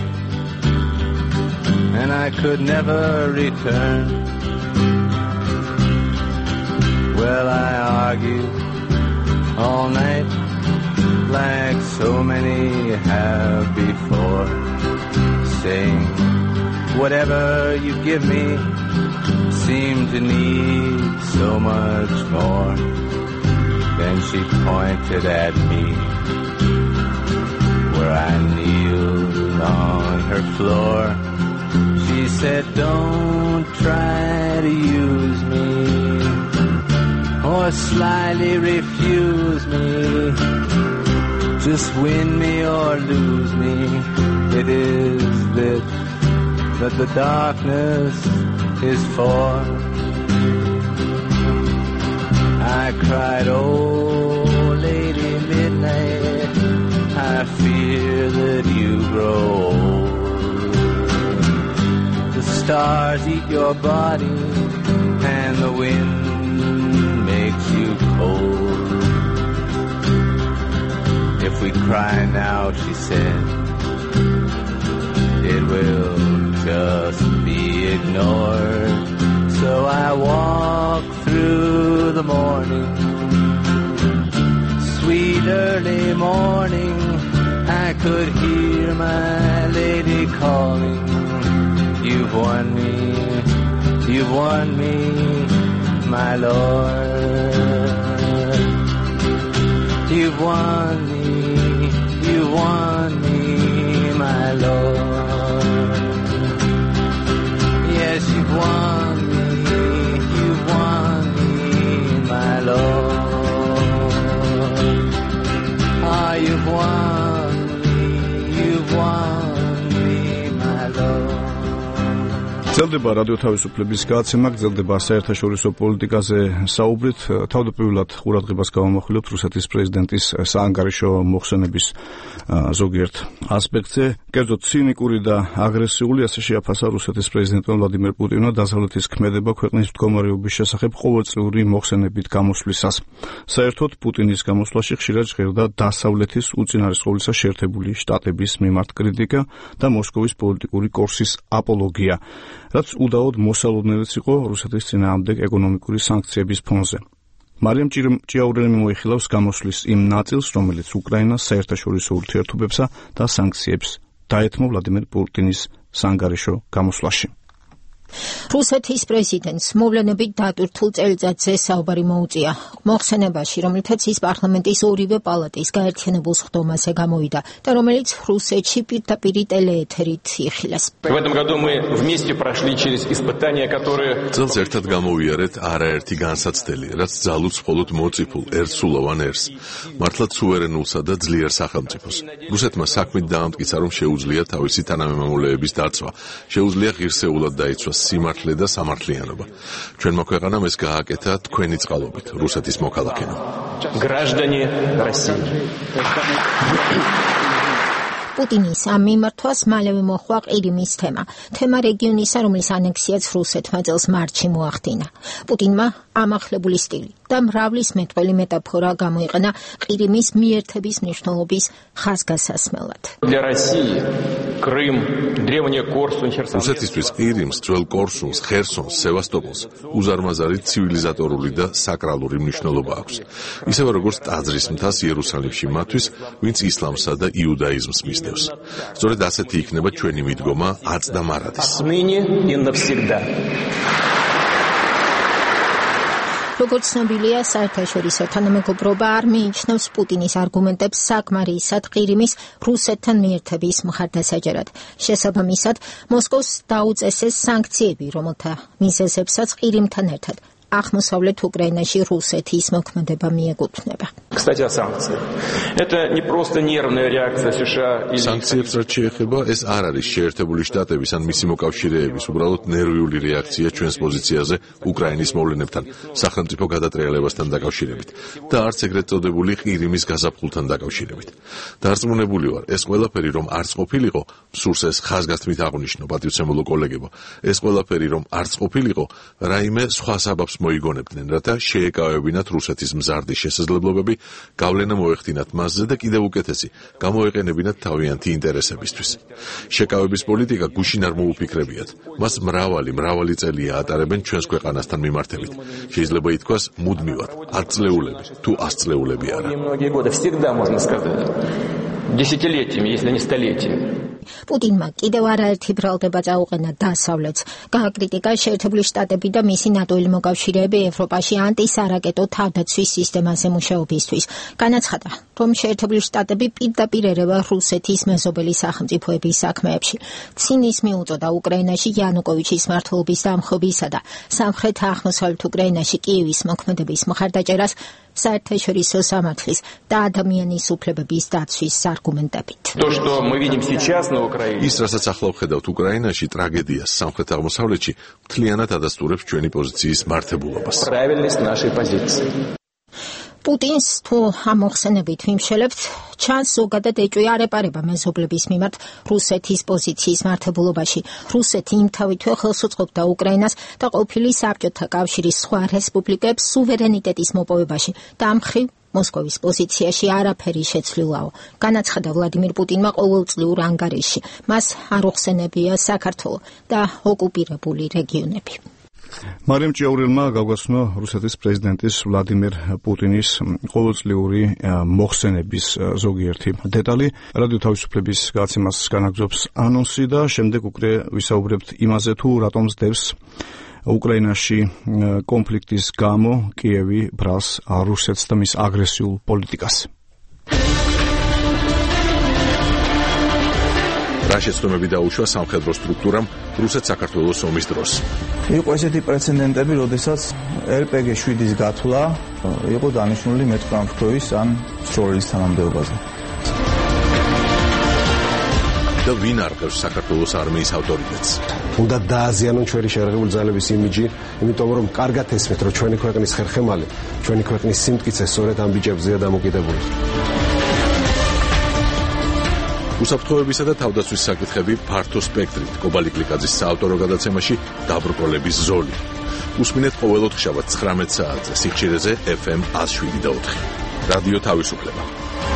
and I could never return. Well, I argued all night like so many have before, saying whatever you give me seemed to need so much more. Then she pointed at me where I kneeled on her floor. She said, "Don't try to use me or slyly refuse me. Just win me or lose me. It is this that the darkness is for." I cried, "Oh, Lady Midnight, I fear that you grow old. The stars eat your body and the wind makes you cold. If we cry now," she said, "it will just be ignored. So could hear my lady calling. You've won me, you've won me, my lord. You've won me, you've won me, my lord. Yes, you've won me, you've won me, my lord. Ah, you've won me, you've won me, my lord. გრძელდება რადიო თავისუფლების გაცემა, გრძელდება საერთაშორისო პოლიტიკაზე საუბრით. თავდაპირველად ყურადღებას გავამახვილებთ რუსეთის პრეზიდენტის საანგარიშო მოხსენების ზოგიერთ ასპექტზე. კერძოდ ცინიკური და აგრესიული, ასე შეაფასა რუსეთის პრეზიდენტმა ვლადიმერ პუტინმა დასავლეთის ქმედება ქვეყნის მდგომარეობის შესახებ ყოველწლიური მოხსენებით გამოსვლისას. საერთოდ პუტინის გამოსვლაში ხშირად ჟღერდა დასავლეთის უწინარესყოვლისა შეერთებული შტატების მიმართ კრიტიკა და მოსკოვის პოლიტიკური კურსის აპოლოგია, რაც უდაოდ მოსალოდნელიც იყო რუსეთის წინააღმდეგ ეკონომიკური სანქციების ფონზე. მარიამ ჭიაურელი მოიხილავს გამოსვლის იმ ნაწილს, რომელიც უკრაინას საერთაშორისო ურთიერთობებსა და სანქციებს დაეთმო ვლადიმერ პუტინის საანგარიშო გამოსვლაში. რუსეთის პრეზიდენტს მოვლენებით დატვირთულ წელიწადზე საუბარი მოუწია. მოხსენებაში, რომლითაც ის პარლამენტის ორივე პალატის გაერთიანებულ სხდომაზე გამოვიდა და რომელიც რუსეთში პირდაპირი ტელეეთერით იხილეს. წელს ერთად გამოვიარეთ არაერთი განსაცდელი, რაც ძალუց მხოლოდ მოწიფულ ერთსულოვან ერს, მართლაც სუვერენულსა და ძლიერ სახელმწიფოს. რუსეთმა საქმით დაამტკიცა, რომ შეუძლია თავისი თანამემამულეების დაცვა, შეუძლია ღირსეულად დაიცვას სიმართლე და სამართლიანობა. ჩვენმა ქვეყანამ ეს გააკეთა თქვენი წყალობით, რუსეთის მოქალაქენო. პუტინის ამ მიმართვას მალევე მოჰყვა ყირიმის თემა, თემა რეგიონისა, რომლის ანექსიაც რუსეთმა წელს მარტში მოახდინა. პუტინმა ამახლებული სტილი და მრავლის მეტყველი მეტაფორა გამოიყენა ყირიმის მიერთების მნიშვნელობის ხაზგასასმელად. რუსეთისთვის ყირიმს, ძველ კორსუნს, ხერსონს, სევასტოპოლს უზარმაზარი ცივილიზატორული და საკრალური მნიშვნელობა აქვს. ისევე როგორც ტაძრის მთას იერუსალიმში მათთვის, ვინც ისლამსა და იუდაიზმს მისდევს. სწორედ ასეთი იქნება ჩვენი მიდგომა აწდა მარადის. როგორც ცნობილია, საერთაშორისო თანამეგობრობა არ მიიჩნევს პუტინის არგუმენტებს საკმარისად ყირიმის რუსეთთან მიერთების მხარდასაჭერად. შესაბამისად, მოსკოვს დაუწესეს სანქციები, რომელთა მიზეზებსაც ყირიმთან ერთად აღმოსავლეთ უკრაინაში რუსეთის მოქმედება მიეკუთვნება. სანქციებს რაც შეეხება, ეს არ არის შეერთებული შტატების ან მისი მოკავშირეების უბრალოდ ნერვიული რეაქცია ჩვენს პოზიციაზე უკრაინის მოვლენებთან, სახელმწიფო გადატრიალებასთან დაკავშირებით და არც ეგრეთ წოდებული ყირიმის გაზაფხულთან დაკავშირებით. დარწმუნებული ვარ, ეს ყველაფერი რომ არც ყოფილიყო, სურს ეს ხაზგასთმით აღნიშნო, პატივცემულო კოლეგებო, ეს ყველაფერი რომ არც ყოფილიყო, რაიმე სხვა საბაბს მოიგონებდნენ, რათა შეეკავებინათ რუსეთის მზარდი შესაძლებლობები, გავლენა მოეხდინათ მასზე და კიდევ უკეთესი, გამოეყენებინათ თავიანთი ინტერესებისთვის. შეკავების პოლიტიკა გუშინ არ მოუფიქრებიათ. მას მრავალი, მრავალი წელია ატარებენ ჩვენს ქვეყანასთან მიმართებით. შეიძლება ითქვას მუდმივად, ათწლეულები, თუ ასწლეულები არა. Десятилетиями, если не столетиями. პუტინმა კიდევ არაერთი ბრალდება წაუყენა დასავლეთს. გააკრიტიკა შეერთებული შტატები და მისი ნატოელი მოკავშირეები ევროპაში ანტისარაკეტო თავდაცვის სისტემაზე მუშაობისთვის. განაცხადა, რომ შეერთებული შტატები პირდაპირ ერევა რუსეთის მეზობელი სახელმწიფოების საქმეებში. ცინიზმი უწოდა უკრაინაში იანუკოვიჩის მმართველობის დამხობისა და სამხრეთ აღმოსავლეთ უკრაინაში კიევის მოქმედების მხარდაჭერას საერთაშორისო სამართლის და ადამიანის უფლებების დაცვის არგუმენტებით. ის, რასაც ახლა ვხედავთ უკრაინაში, ტრაგედიას სამხრეთ აღმოსავლეთში მთლიანად ადასტურებს ჩვენი პოზიციის მართებულობას. პუტინს თუ ამ მოხსენებით ვიმშელებთ, ჩანს ზოგადად ეჭვი არ ეპარება მეზობლების მიმართ რუსეთის პოზიციის მართებულობაში. რუსეთი იმთავითვე ხელს უწყობდა უკრაინას და ყოფილი საბჭოთა კავშირის სხვა რესპუბლიკებს სუვერენიტეტის მოპოვებაში და ამ მხრივ მოსკოვის პოზიციაში არაფერი შეცვლილაო. განაცხადა ვლადიმირ პუტინმა ყოველწლიურ ანგარიშში. მას არ უხსენებია საქართველო და ოკუპირებული რეგიონები. მარიამ ჭიაურელმა გავგაცნო რუსეთის პრეზიდენტის ვლადიმერ პუტინის ყოველწლიური მოხსენების ზოგიერთი დეტალი. რადიო თავისუფლების გაცემას განაგრძობს ანონსი და შემდეგ უკვე ვისაუბრებთ იმაზე, თუ რატომ ზდევს უკრაინაში კონფლიქტის გამო კიევი ბრალს რუსეთს და მის აგრესიულ პოლიტიკას. რა შეცდომები დაუშვა სამხედრო სტრუქტურამ რუსეთ-საქართველოს ომის დროს. იყო ესეთი პრეცედენტები, როდესაც ელ პე გი შვიდის გათვლა იყო დანიშნული მეტყამფრთოვის ან სროლის თანამდებობაზე. და ვინ არყევს საქართველოს არმიის ავტორიტეტს? უნდა დააზიანონ ჩვენი შერეღებული ძალების იმიჯი, იმიტომ რომ კარგად ესმით, რომ ჩვენი ქვეყნის ხერხემალი, ჩვენი ქვეყნის სიმტკიცე სწორედ ამ ბიჭებზეა დამოკიდებული. უსაფრთხოებისა და თავდაცვის საკითხები ფართო სპექტრით. კობალი კლიკაძის საავტორო გადაცემაში დაბრკოლების ზოლი. უსმინეთ ყოველ ოთხშაბათს ცხრამეტ საათზე სიხშირეზე ეფ ემ ათს შვიდი და ოთხი. რადიო თავისუფლება.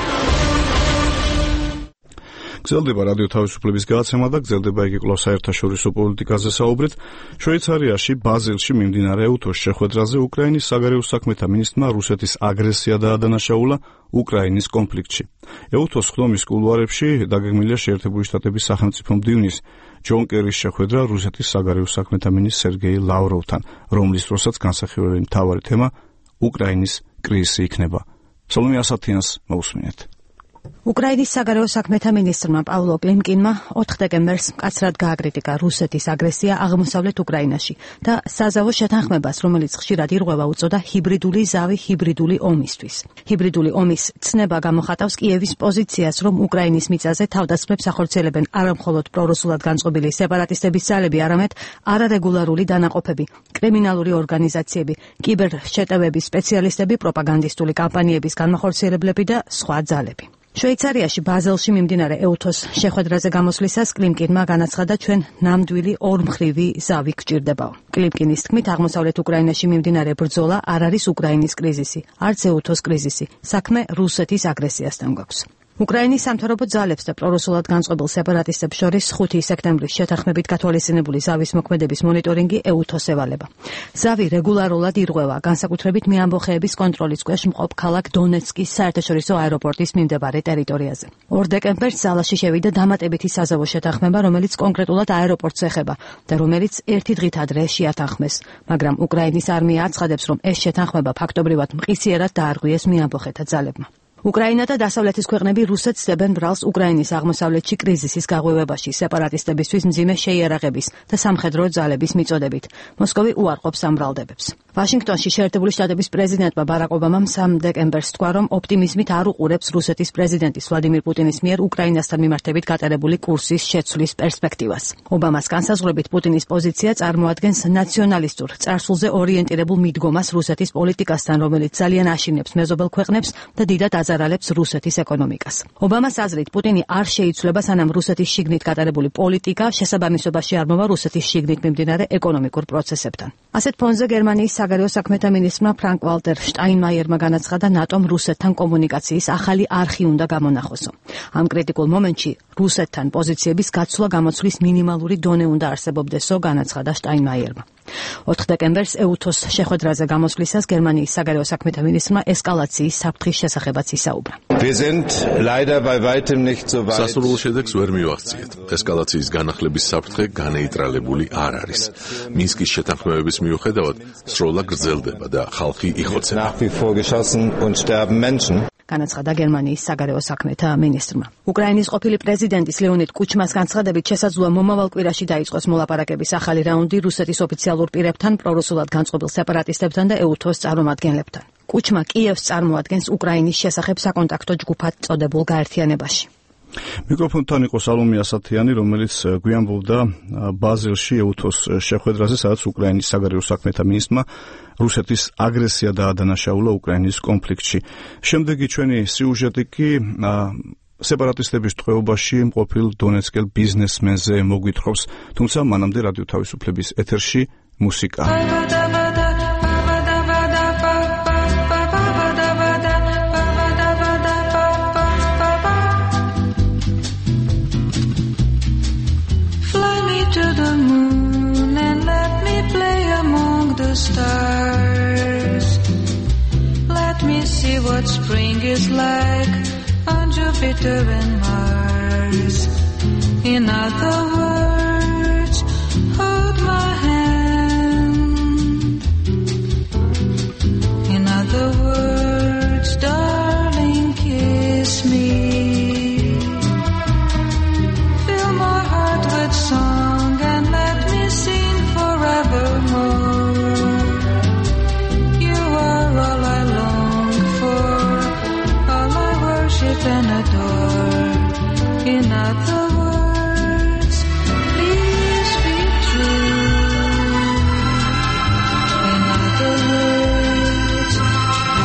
გრძელდება რადიო თავისუფლების გადაცემა და გრძელდება იგი კვლავ საერთაშორისო პოლიტიკაზე საუბრით. შვეიცარიაში ბაზელში მიმდინარე უთოს შეხვედრაზე უკრაინის საგარეო საქმეთა მინისტრმა რუსეთის აგრესია დაადანაშაულა უკრაინის კონფლიქტში. ეუთოს ხდომის კულუარებში დაგეგმილია შეერთებული შტატების სახელმწიფო მდივნის ჯონ კერის შეხვედრა რუსეთის საგარეო საქმეთა მინისტრ სერგეი ლავროვთან, რომლის დროსაც განსახილველი მთავარი თემა უკრაინის კრიზისი იქნება. სოლომე ასათიანს მოусმინეთ. უკრაინის საგარეო საქმეთა მინისტრმა პავლო კლიმკინმა ოთხ დეკემბერს მკაცრად გააკრიტიკა რუსეთის აგრესია აღმოსავლეთ უკრაინაში და საზავო შეთანხმებას, რომელიც ხშირად ირღვევა, უწოდა ჰიბრიდული ზავი ჰიბრიდული ომისთვის. ჰიბრიდული ომის ცნება გამოხატავს კიევის პოზიციას, რომ უკრაინის მიწაზე თავდასხმებს ახორციელებენ არა მხოლოდ პრორუსულად განწყობილი სეპარატისტების ძალები, არამედ არარეგულარული დანაყოფები, კრიმინალური ორგანიზაციები, კიბერშეტევების სპეციალისტები, პროპაგანდისტული კამპანიების განმახორციელებლები და სხვა ძალები. შვეიცარიაში ბაზელში მიმდინარე ეუთოს შეხვედრაზე გამოსვლისას კლიმკინმა განაცხადა, ჩვენ ნამდვილი ორმხრივი ზავი გჭირდებაო. კლიმკინის თქმით, აღმოსავლეთ უკრაინაში მიმდინარე ბრძოლა არ არის უკრაინის კრიზისი, არც ეუთოს კრიზისი. საქმე რუსეთის აგრესიასთან გვაქვს. უკრაინის სამთავრობო ძალებს და პრორუსულად განწყობილ სეპარატისტებს შორის ხუთი სექტემბრის შეთანხმებით გათვალისწინებული ზავის მოქმედების მონიტორინგი ეუთოს ევალება. ზავი რეგულარულად ირღვევა, განსაკუთრებით მეამბოხეების კონტროლის ქვეშ მყოფ ქალაქ დონეცკის საერთაშორისო აეროპორტის მიმდებარე ტერიტორიაზე. ორ დეკემბერს ძალაში შევიდა დამატებითი საზავო შეთანხმება, რომელიც კონკრეტულად აეროპორტს ეხება და რომელიც ერთი დღით ადრე შეათანხმეს, მაგრამ უკრაინის არმია აცხადებს, რომ ეს შეთანხმება ფაქტობრივად მყისიერად დაარღვიეს მეამბოხეთა ძალებმა. უკრაინა და დასავლეთის ქვეყნები რუსეთს დებენ ბრალს უკრაინის აღმოსავლეთში კრიზისის გაღვივებაში სეპარატისტებისთვის მძიმე შეიარაღების და სამხედრო ძალების მიწოდებით. მოსკოვი უარყოფს ამ ბრალდებებს. ვაშინგტონში შეერთებული შტატების პრეზიდენტმა ბარაკ ობამამ სამ დეკემბერს თქვა, რომ ოპტიმიზმით არ უყურებს რუსეთის პრეზიდენტის ვლადიმირ პუტინის მიერ უკრაინასთან მიმართებით გატარებული კურსის შეცვლის პერსპექტივას. ობამას განსაზღვრებით პუტინის პოზიცია წარმოადგენს ნაციონალისტურ, წარსულზე ორიენტირებულ მიდგომას რუსეთის პოლიტიკასთან, რომელიც ძალიან აშინებს მეზობელ ქვეყნებს და დიდად აზარალებს რუსეთის ეკონომიკას. ობამას აზრით, პუტინი არ შეიცვლება, სანამ რუსეთის შიგნით გატარებული პოლიტიკა შესაბამისობაში არ მოვა რუსეთის შიგნით მიმდინარე ეკონომიკურ პროცესებთან. ასეთ ფონზე გერმანიის საგარეო საქმეთა მინისტრმა ფრანკ ვალტერ შტაინმაიერმა განაცხადა, ნატომ რუსეთთან კომუნიკაციის ახალი არხი უნდა გამონახოსო. ამ კრიტიკულ მომენტში რუსეთთან პოზიციების გაცვლა გამოცვლის მინიმალური დონე უნდა არსებობდესო, განაცხადა შტაინმაიერმა. ოთხ დეკემბერს ეუთოს შეხვედრაზე გამოსვლისას გერმანიის საგარეო საქმეთა მინისტრმა ესკალაციის საფრთხის შესახებაც ისაუბრა. სასურველ შედეგს ვერ მივაღწიეთ. ესკალაციის განახლების საფრთხე განეიტრალებული არ არის. მინსკის შეთანხმებების მიუხედავად სროლა გრძელდება და ხალხი იხოცება. განაცხადა გერმანიის საგარეო საქმეთა მინისტრმა. უკრაინის ყოფილი პრეზიდენტის ლეონიდ კუჩმას განცხადებით შესაძლოა მომავალ კვირაში დაიწყოს მოლაპარაკების ახალი რაუნდი რუსეთის ოფიციალურ პირებთან, პრორუსულად განწყობილ სეპარატისტებთან და ეუთოს წარმომადგენლებთან. კუჩმა კიევს წარმოადგენს უკრაინის შესახებ საკონტაქტო ჯგუფად წოდებულ გაერთიანებაში. მიკროფონთან იყო სალომე ასათიანი, რომელიც გვიამბობდა ბაზელში ეუთოს შეხვედრაზე, სადაც უკრაინის საგარეო საქმეთა მინისტრმა რუსეთის აგრესია დაადანაშაულა უკრაინის კონფლიქტში. შემდეგი ჩვენი სიუჟეტი კი სეპარატისტების ტყვეობაში მყოფილ დონეცკელ ბიზნესმენზე მოგვითხრობს, თუმცა მანამდე რადიო თავისუფლების ეთერში მუსიკა. To the moon and let me play among stars. Let me see what spring is like on Jupiter and Mars. In other words, hold my hand. In other words, darling, kiss me. Fill my heart with song and let me sing forevermore. You are all I long for, all I worship and adore. In other words, please be true. In other words, I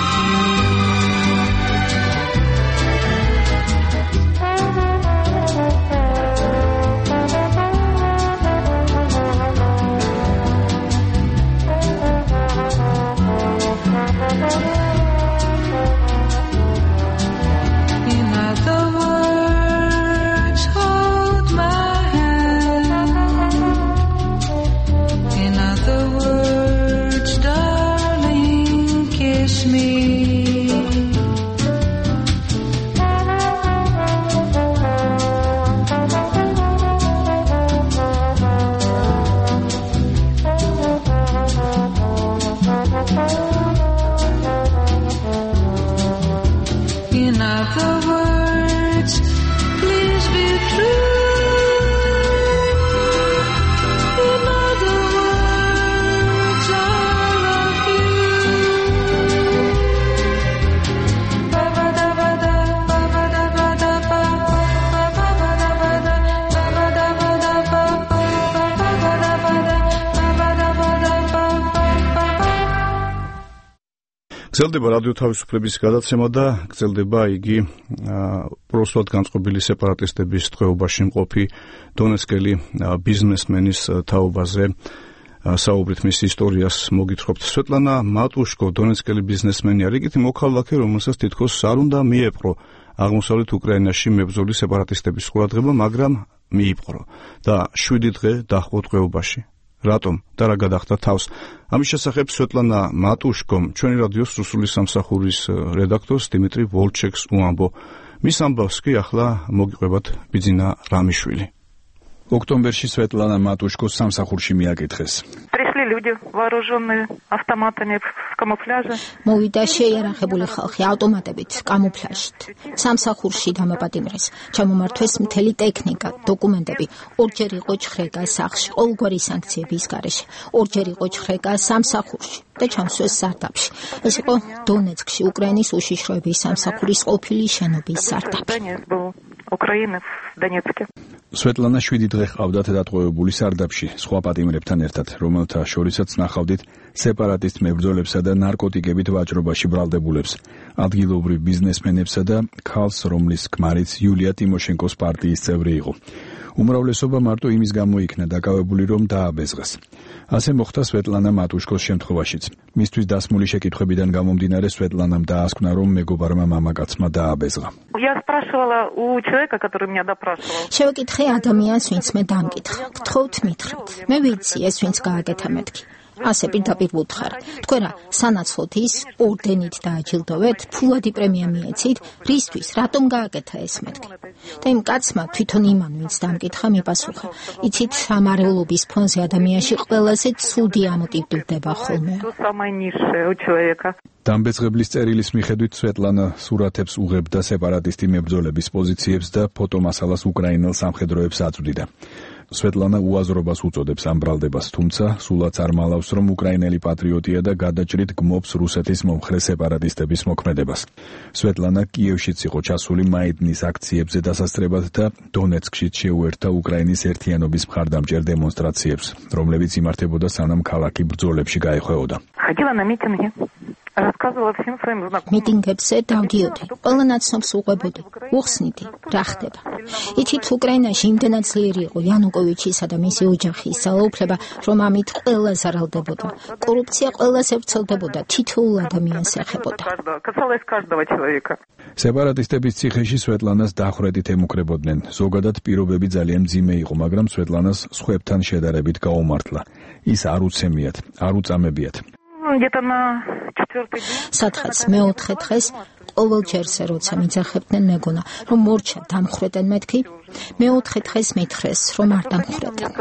In other words, hold my hand. In other words, darling, kiss me. In other words, please be true. In other words, I love you. Ba ba da ba da ba ba da ba da ba ba ba ba da ba da ba ba da ba da ba ba ba ba da ba da ba ba da ba da ba ba ba. გრძელდება რადიო თავისუფლების გადაცემა და გრძელდება იგი პროსვად განწყობილი სეპარატისტების ტყვეობაში მყოფი დონეცკელი ბიზნესმენის თაობაზე საუბრით მის ისტორიას მოგითხრობთ. სვეტლანა მატუშკო დონეცკელი ბიზნესმენი არის იქეთი მოქალაქე, რომელსაც თითქოს არ უნდა მიეპყრო აღმოსავლეთ უკრაინაში მებრძოლი სეპარატისტების ყურადღება, მაგრამ მიიპყრო და შვიდი დღე დაჰყო ტყვეობაში. რატომ და რა გადახდა თავს? ამის შესახებ სვეტლანა მატუშკომ ჩვენი რადიოს რუსული სამსახურის რედაქტორს დიმიტრი ვოლჩეკს უამბო. მის ამბავს კი ახლა მოგიყვებათ ბიძინა რამიშვილი. ოქტომბერში სვეტლანა მატუშკოს სამსახურში მიაკითხეს. Пришли люди, вооруженные автоматами в камуфляже. მოვიდა შეიარაღებული ხალხი ავტომატებით, კამუფლაჟით. სამსახურში დამაპატიმრეს. ჩამომართვეს მთელი ტექნიკა, დოკუმენტები. ორჯერ იყო ჩხრეკა სახლში, ყოველგვარი სანქციების გარეშე. ორჯერ იყო ჩხრეკა სამსახურში და ჩამსვეს სარდაფში. ეს იყო დონეცკში, უკრაინის უშიშროების სამსახურის ყოფილი შენობის სარდაფი. Украины в Донецке. სვეტლანა შვიდი დღე ყავდათ დატყვევებული სარდაფში, სხვა პატიმრებთან ერთად, რომელთა შორისაც ნახავდით სეპარატისტ მებრძოლებსა და ნარკოტიკებით ვაჭრობაში ბრალდებულებს, ადგილობრივ ბიზნესმენებსა და ქალს, რომლის ქმარიც იულია ტიმოშენკოს პარტიის წევრი იყო. უმრავლესობა მარტო იმის გამო იქნა დაკავებული, რომ დააბეზღეს. ასე მოხდა სვეტლანა მატუშკოს შემთხვევაშიც. მისთვის დასმული შეკითხვებიდან გამომდინარე სვეტლანამ დაასკვნა, რომ მეგობარმა მამაკაცმა დააბეზღა. Я спрашивала у человека, который меня допрашивал. შევეკითხე ადამიანს, ვინც მე დამკითხა. გთხოვთ მითხრათ. მე ვიცი ეს ვინც გააკეთა მეთქი. ასე პირდაპირ ვუთხარ. თქვენ რა, სანაცვლოდ ის ორდენით დააჯილდოვეთ, ფულადი პრემია მიეცით, რისთვის, რატომ გააკეთა ეს მეთქი? და იმ კაცმა თვითონ იმან, ვინც დამკითხა, მიპასუხა. იცით, ამ არეულობის ფონზე ადამიანში ყველაზე ცუდი ამოტივდება ხოლმე. დამბეწღებლის წერილის მიხედვით სვეტლანა სურათებს უღებდა სეპარატისტი მებრძოლების პოზიციებს და ფოტომასალას უკრაინელ სამხედროებს აწვდიდა. სვეტლანა უაზრობას უწოდებს ამ ბრალდებას, თუმცა სულაც არ მალავს, რომ უკრაინელი პატრიოტია და გადაჭრით გმობს რუსეთის მომხრე სეპარატისტების მოქმედებას. სვეტლანა კიევშიც იყო ჩასული მაიდნის აქციებზე დასასწრებად და დონეცკშიც შეუერთა უკრაინის ერთიანობის მხარდამჭერ დემონსტრაციებს, რომლებიც იმართებოდა სანამ ქალაქი ბრძოლებში გაეხვეოდა. Ходила на митинги. Рассказывала всем своим знакомым. მიტინგებზე დავდიოდი. ყველა ნაცნობს უყვებოდი. უხსნიდი, რა ხდება. იცით, უკრაინაში იმდენად ძლიერი იყო იანუკოვიჩისა და მისი ოჯახის ძალაუფლება, რომ ამით ყველა ზარალდებოდა. კორუფცია ყველას ებრძოლდებოდა, თითოეულ ადამიანს ეხებოდა. სეპარატისტების ციხეში სვეტლანას დახრედით ემუქრებოდნენ. ზოგადად პირობები ძალიან მძიმე იყო, მაგრამ სვეტლანას სხვებთან შედარებით გაუმართლა. ის არ უცემიათ, არ უწამებიათ. სათხაც მეოთხე დღეს ყოველ ჯერზე როცა მიძახებდნენ მეგონა, რომ მორჩა დამხრეტენ მეთქი, მეოთხე დღეს მითხრეს, რომ არ დამხრეტენ.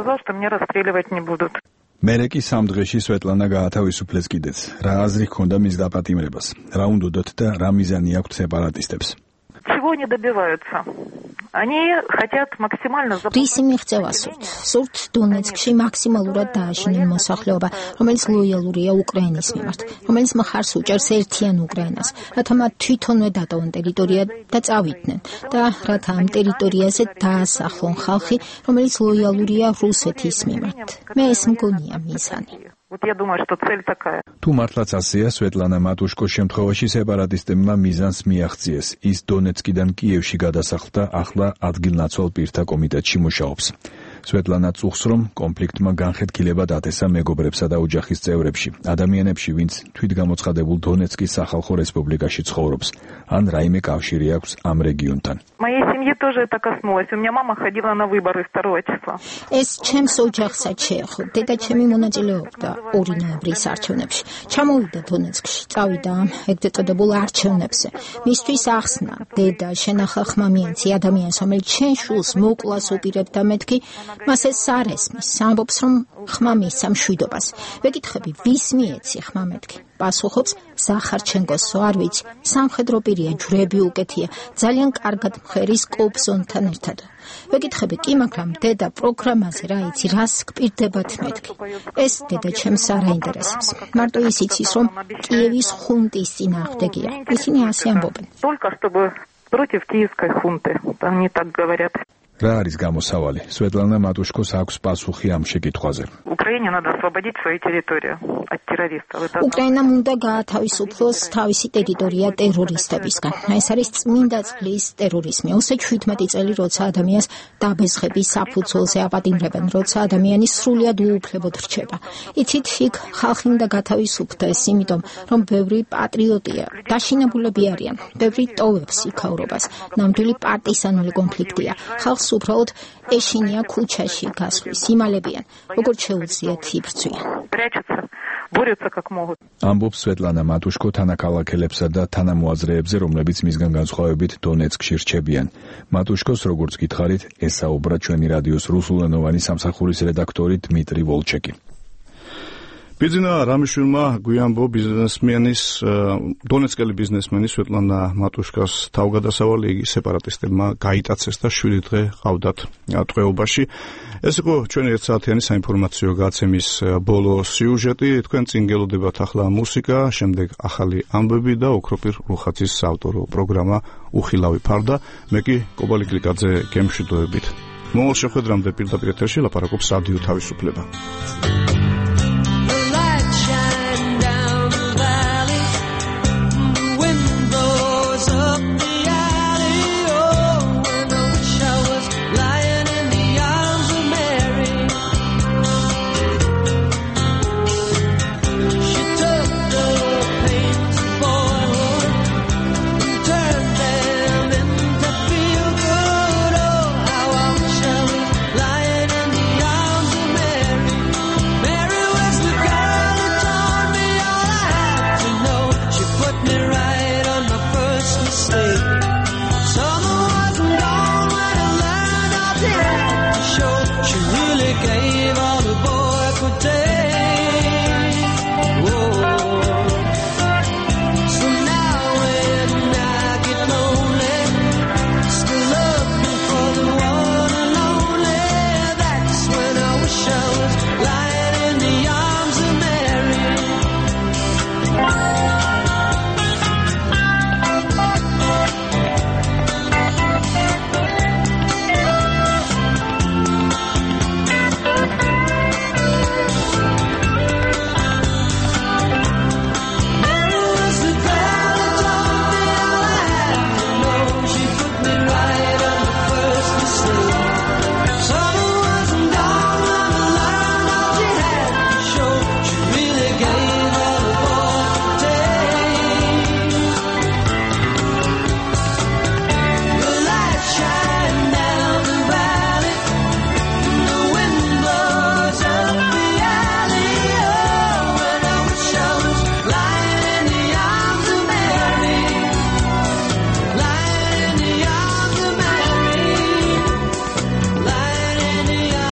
მერე კი სამ დღეში სვეტლანა გაათავისუფლეს კიდეც. რა აზრი ჰქონდა მის დაპატიმრებას, რა უნდოდათ და რა მიზანი აქვთ სეპარატისტებს. Чего они добиваются? Они хотят максимально რისი მიღწევა სურთ? სურთ დონეცკში მაქსიმალურად დააშინონ მოსახლეობა, რომელიც ლოიალურია უკრაინის მიმართ, რომელიც მხარს უჭერს ერთიან უკრაინას, რათა მათ თვითონვე დატოვონ ტერიტორია და წავიდნენ და რათა ამ ტერიტორიაზე დაასახლონ ხალხი, რომელიც ლოიალურია რუსეთის მიმართ. მე ეს მგონია მიზანი. Вот я думаю, что цель такая. თუ მართლაც ასეა, სვეტლანა მატუშკოს შემთხვევაში სეპარატისტებმა მიზანს მიაღწიეს. ის დონეცკიდან კიევში გადასახლდა, ახლა ადგილნაცვალ პირთა კომიტეტში მუშაობს. სვეტლანა წუხს, რომ კონფლიქტმა განხეთქილება დათესა მეგობრებსა და ოჯახის წევრებში, ადამიანებში, ვინც თვითგამოცხადებულ დონეცკის სახალხო რესპუბლიკაში ცხოვრობს, ან რაიმე კავშირი აქვს ამ რეგიონთან. Моей семье тоже это коснулось. У меня мама ходила на выборы второго числа. ეს ჩემს ოჯახსაც შეეხო. დედა ჩემი მონაწილეობდა ორი νοემბრის არჩევნებში. ჩამოვიდა დონეცკში, წავიდა ამ ეგრეთ წოდებულ არჩევნებზე. მისთვის ახსნა, დედა, შენახა ხმა მიენცი ადამიანს, რომელიც შენ შულს მოკლას უპირებდა მეთქი, მას ეს არ ესმის. ამბობს, რომ ხმა მისცა მშვიდობას. ვეკითხები, ვის მიეცი ხმა მეთქი? პასუხობს, ზახარჩენკოსო, არ ვიცი. სამხედრო პირია, ჯვრები უკეთია, ძალიან კარგად მღერის კობზონთან ერთად. ვეკითხები, კი, მაგრამ დედა პროგრამაზე რა იცი, რას გპირდებათ მეთქი? ეს დედა ჩემს არ აინტერესებს. მარტო ის იცის, რომ კიევის ხუნტის წინააღმდეგია. ისინი ასე ამბობენ. Только чтобы против киевской хунты. Они так говорят. რა არის გამოსავალი? სვეტლანა მატუშკოს აქვს პასუხი ამ შეკითხვაზე. Украине надо освободить свою территорию от террористов. Это უკრაინამ უნდა გაათავისუფლოს თავისი ტერიტორია ტერორისტებისგან. ეს არის წმინდა წყლის ტერორიზმი. ოცდაშვიდმეტი წელი, როცა ადამიანს დაბეზღების საფუძველზე აპატიმრებენ, როცა ადამიანი სრულად უუფლებოდ რჩება. იცით, იქ ხალხი უნდა გათავისუფლდეს, იმიტომ რომ ბევრი პატრიოტია, დაშინებულები არიან, ბევრი ტოვებს იქაურობას. ნამდვილი პარტიზანული კონფლიქტია. ხალხს უბრალოდ ეშინია ქუჩაში გასვლის, იმალებიან, როგორც შეუძლიათ იბრძვიან. борются как могут. ამბობს სვეტლანა მატუშკო თანაკალაკელებსა და თანამოაზრეებზე, რომლებიც მისგან განსხვავებით დონეცკში რჩებიან. მატუშკოს, როგორც გითხარით, ესაუბრა ჩვენი რადიოს რუსულენოვანი სამსახურის რედაქტორი დმიტრი ვოლჩეკი. ბიძინა რამიშვილმა გვიანბო ბიზნესმენის დონეცკელი ბიზნესმენის სვეტლანა მატუშკას თავგადასავალი იგი სეპარატისტებმა გაიტაცეს და შვიდი დღე ყავდათ ტყვეობაში. ეს იყო ჩვენი ერთ საათიანი საინფორმაციო გაცემის ბოლო სიუჟეტი. თქვენ წინ გელოდებათ ახლა მუსიკა, შემდეგ ახალი ამბები და ოქროპირ რუხაცის საავტორო პროგრამა უხილავი ფარდა. მე კი კობალი გლიკაძე გემშვიდობებით. მომავალ შეხვედრამდე პირდაპირ ეთერში ლაპარაკობს რადიო თავისუფლება.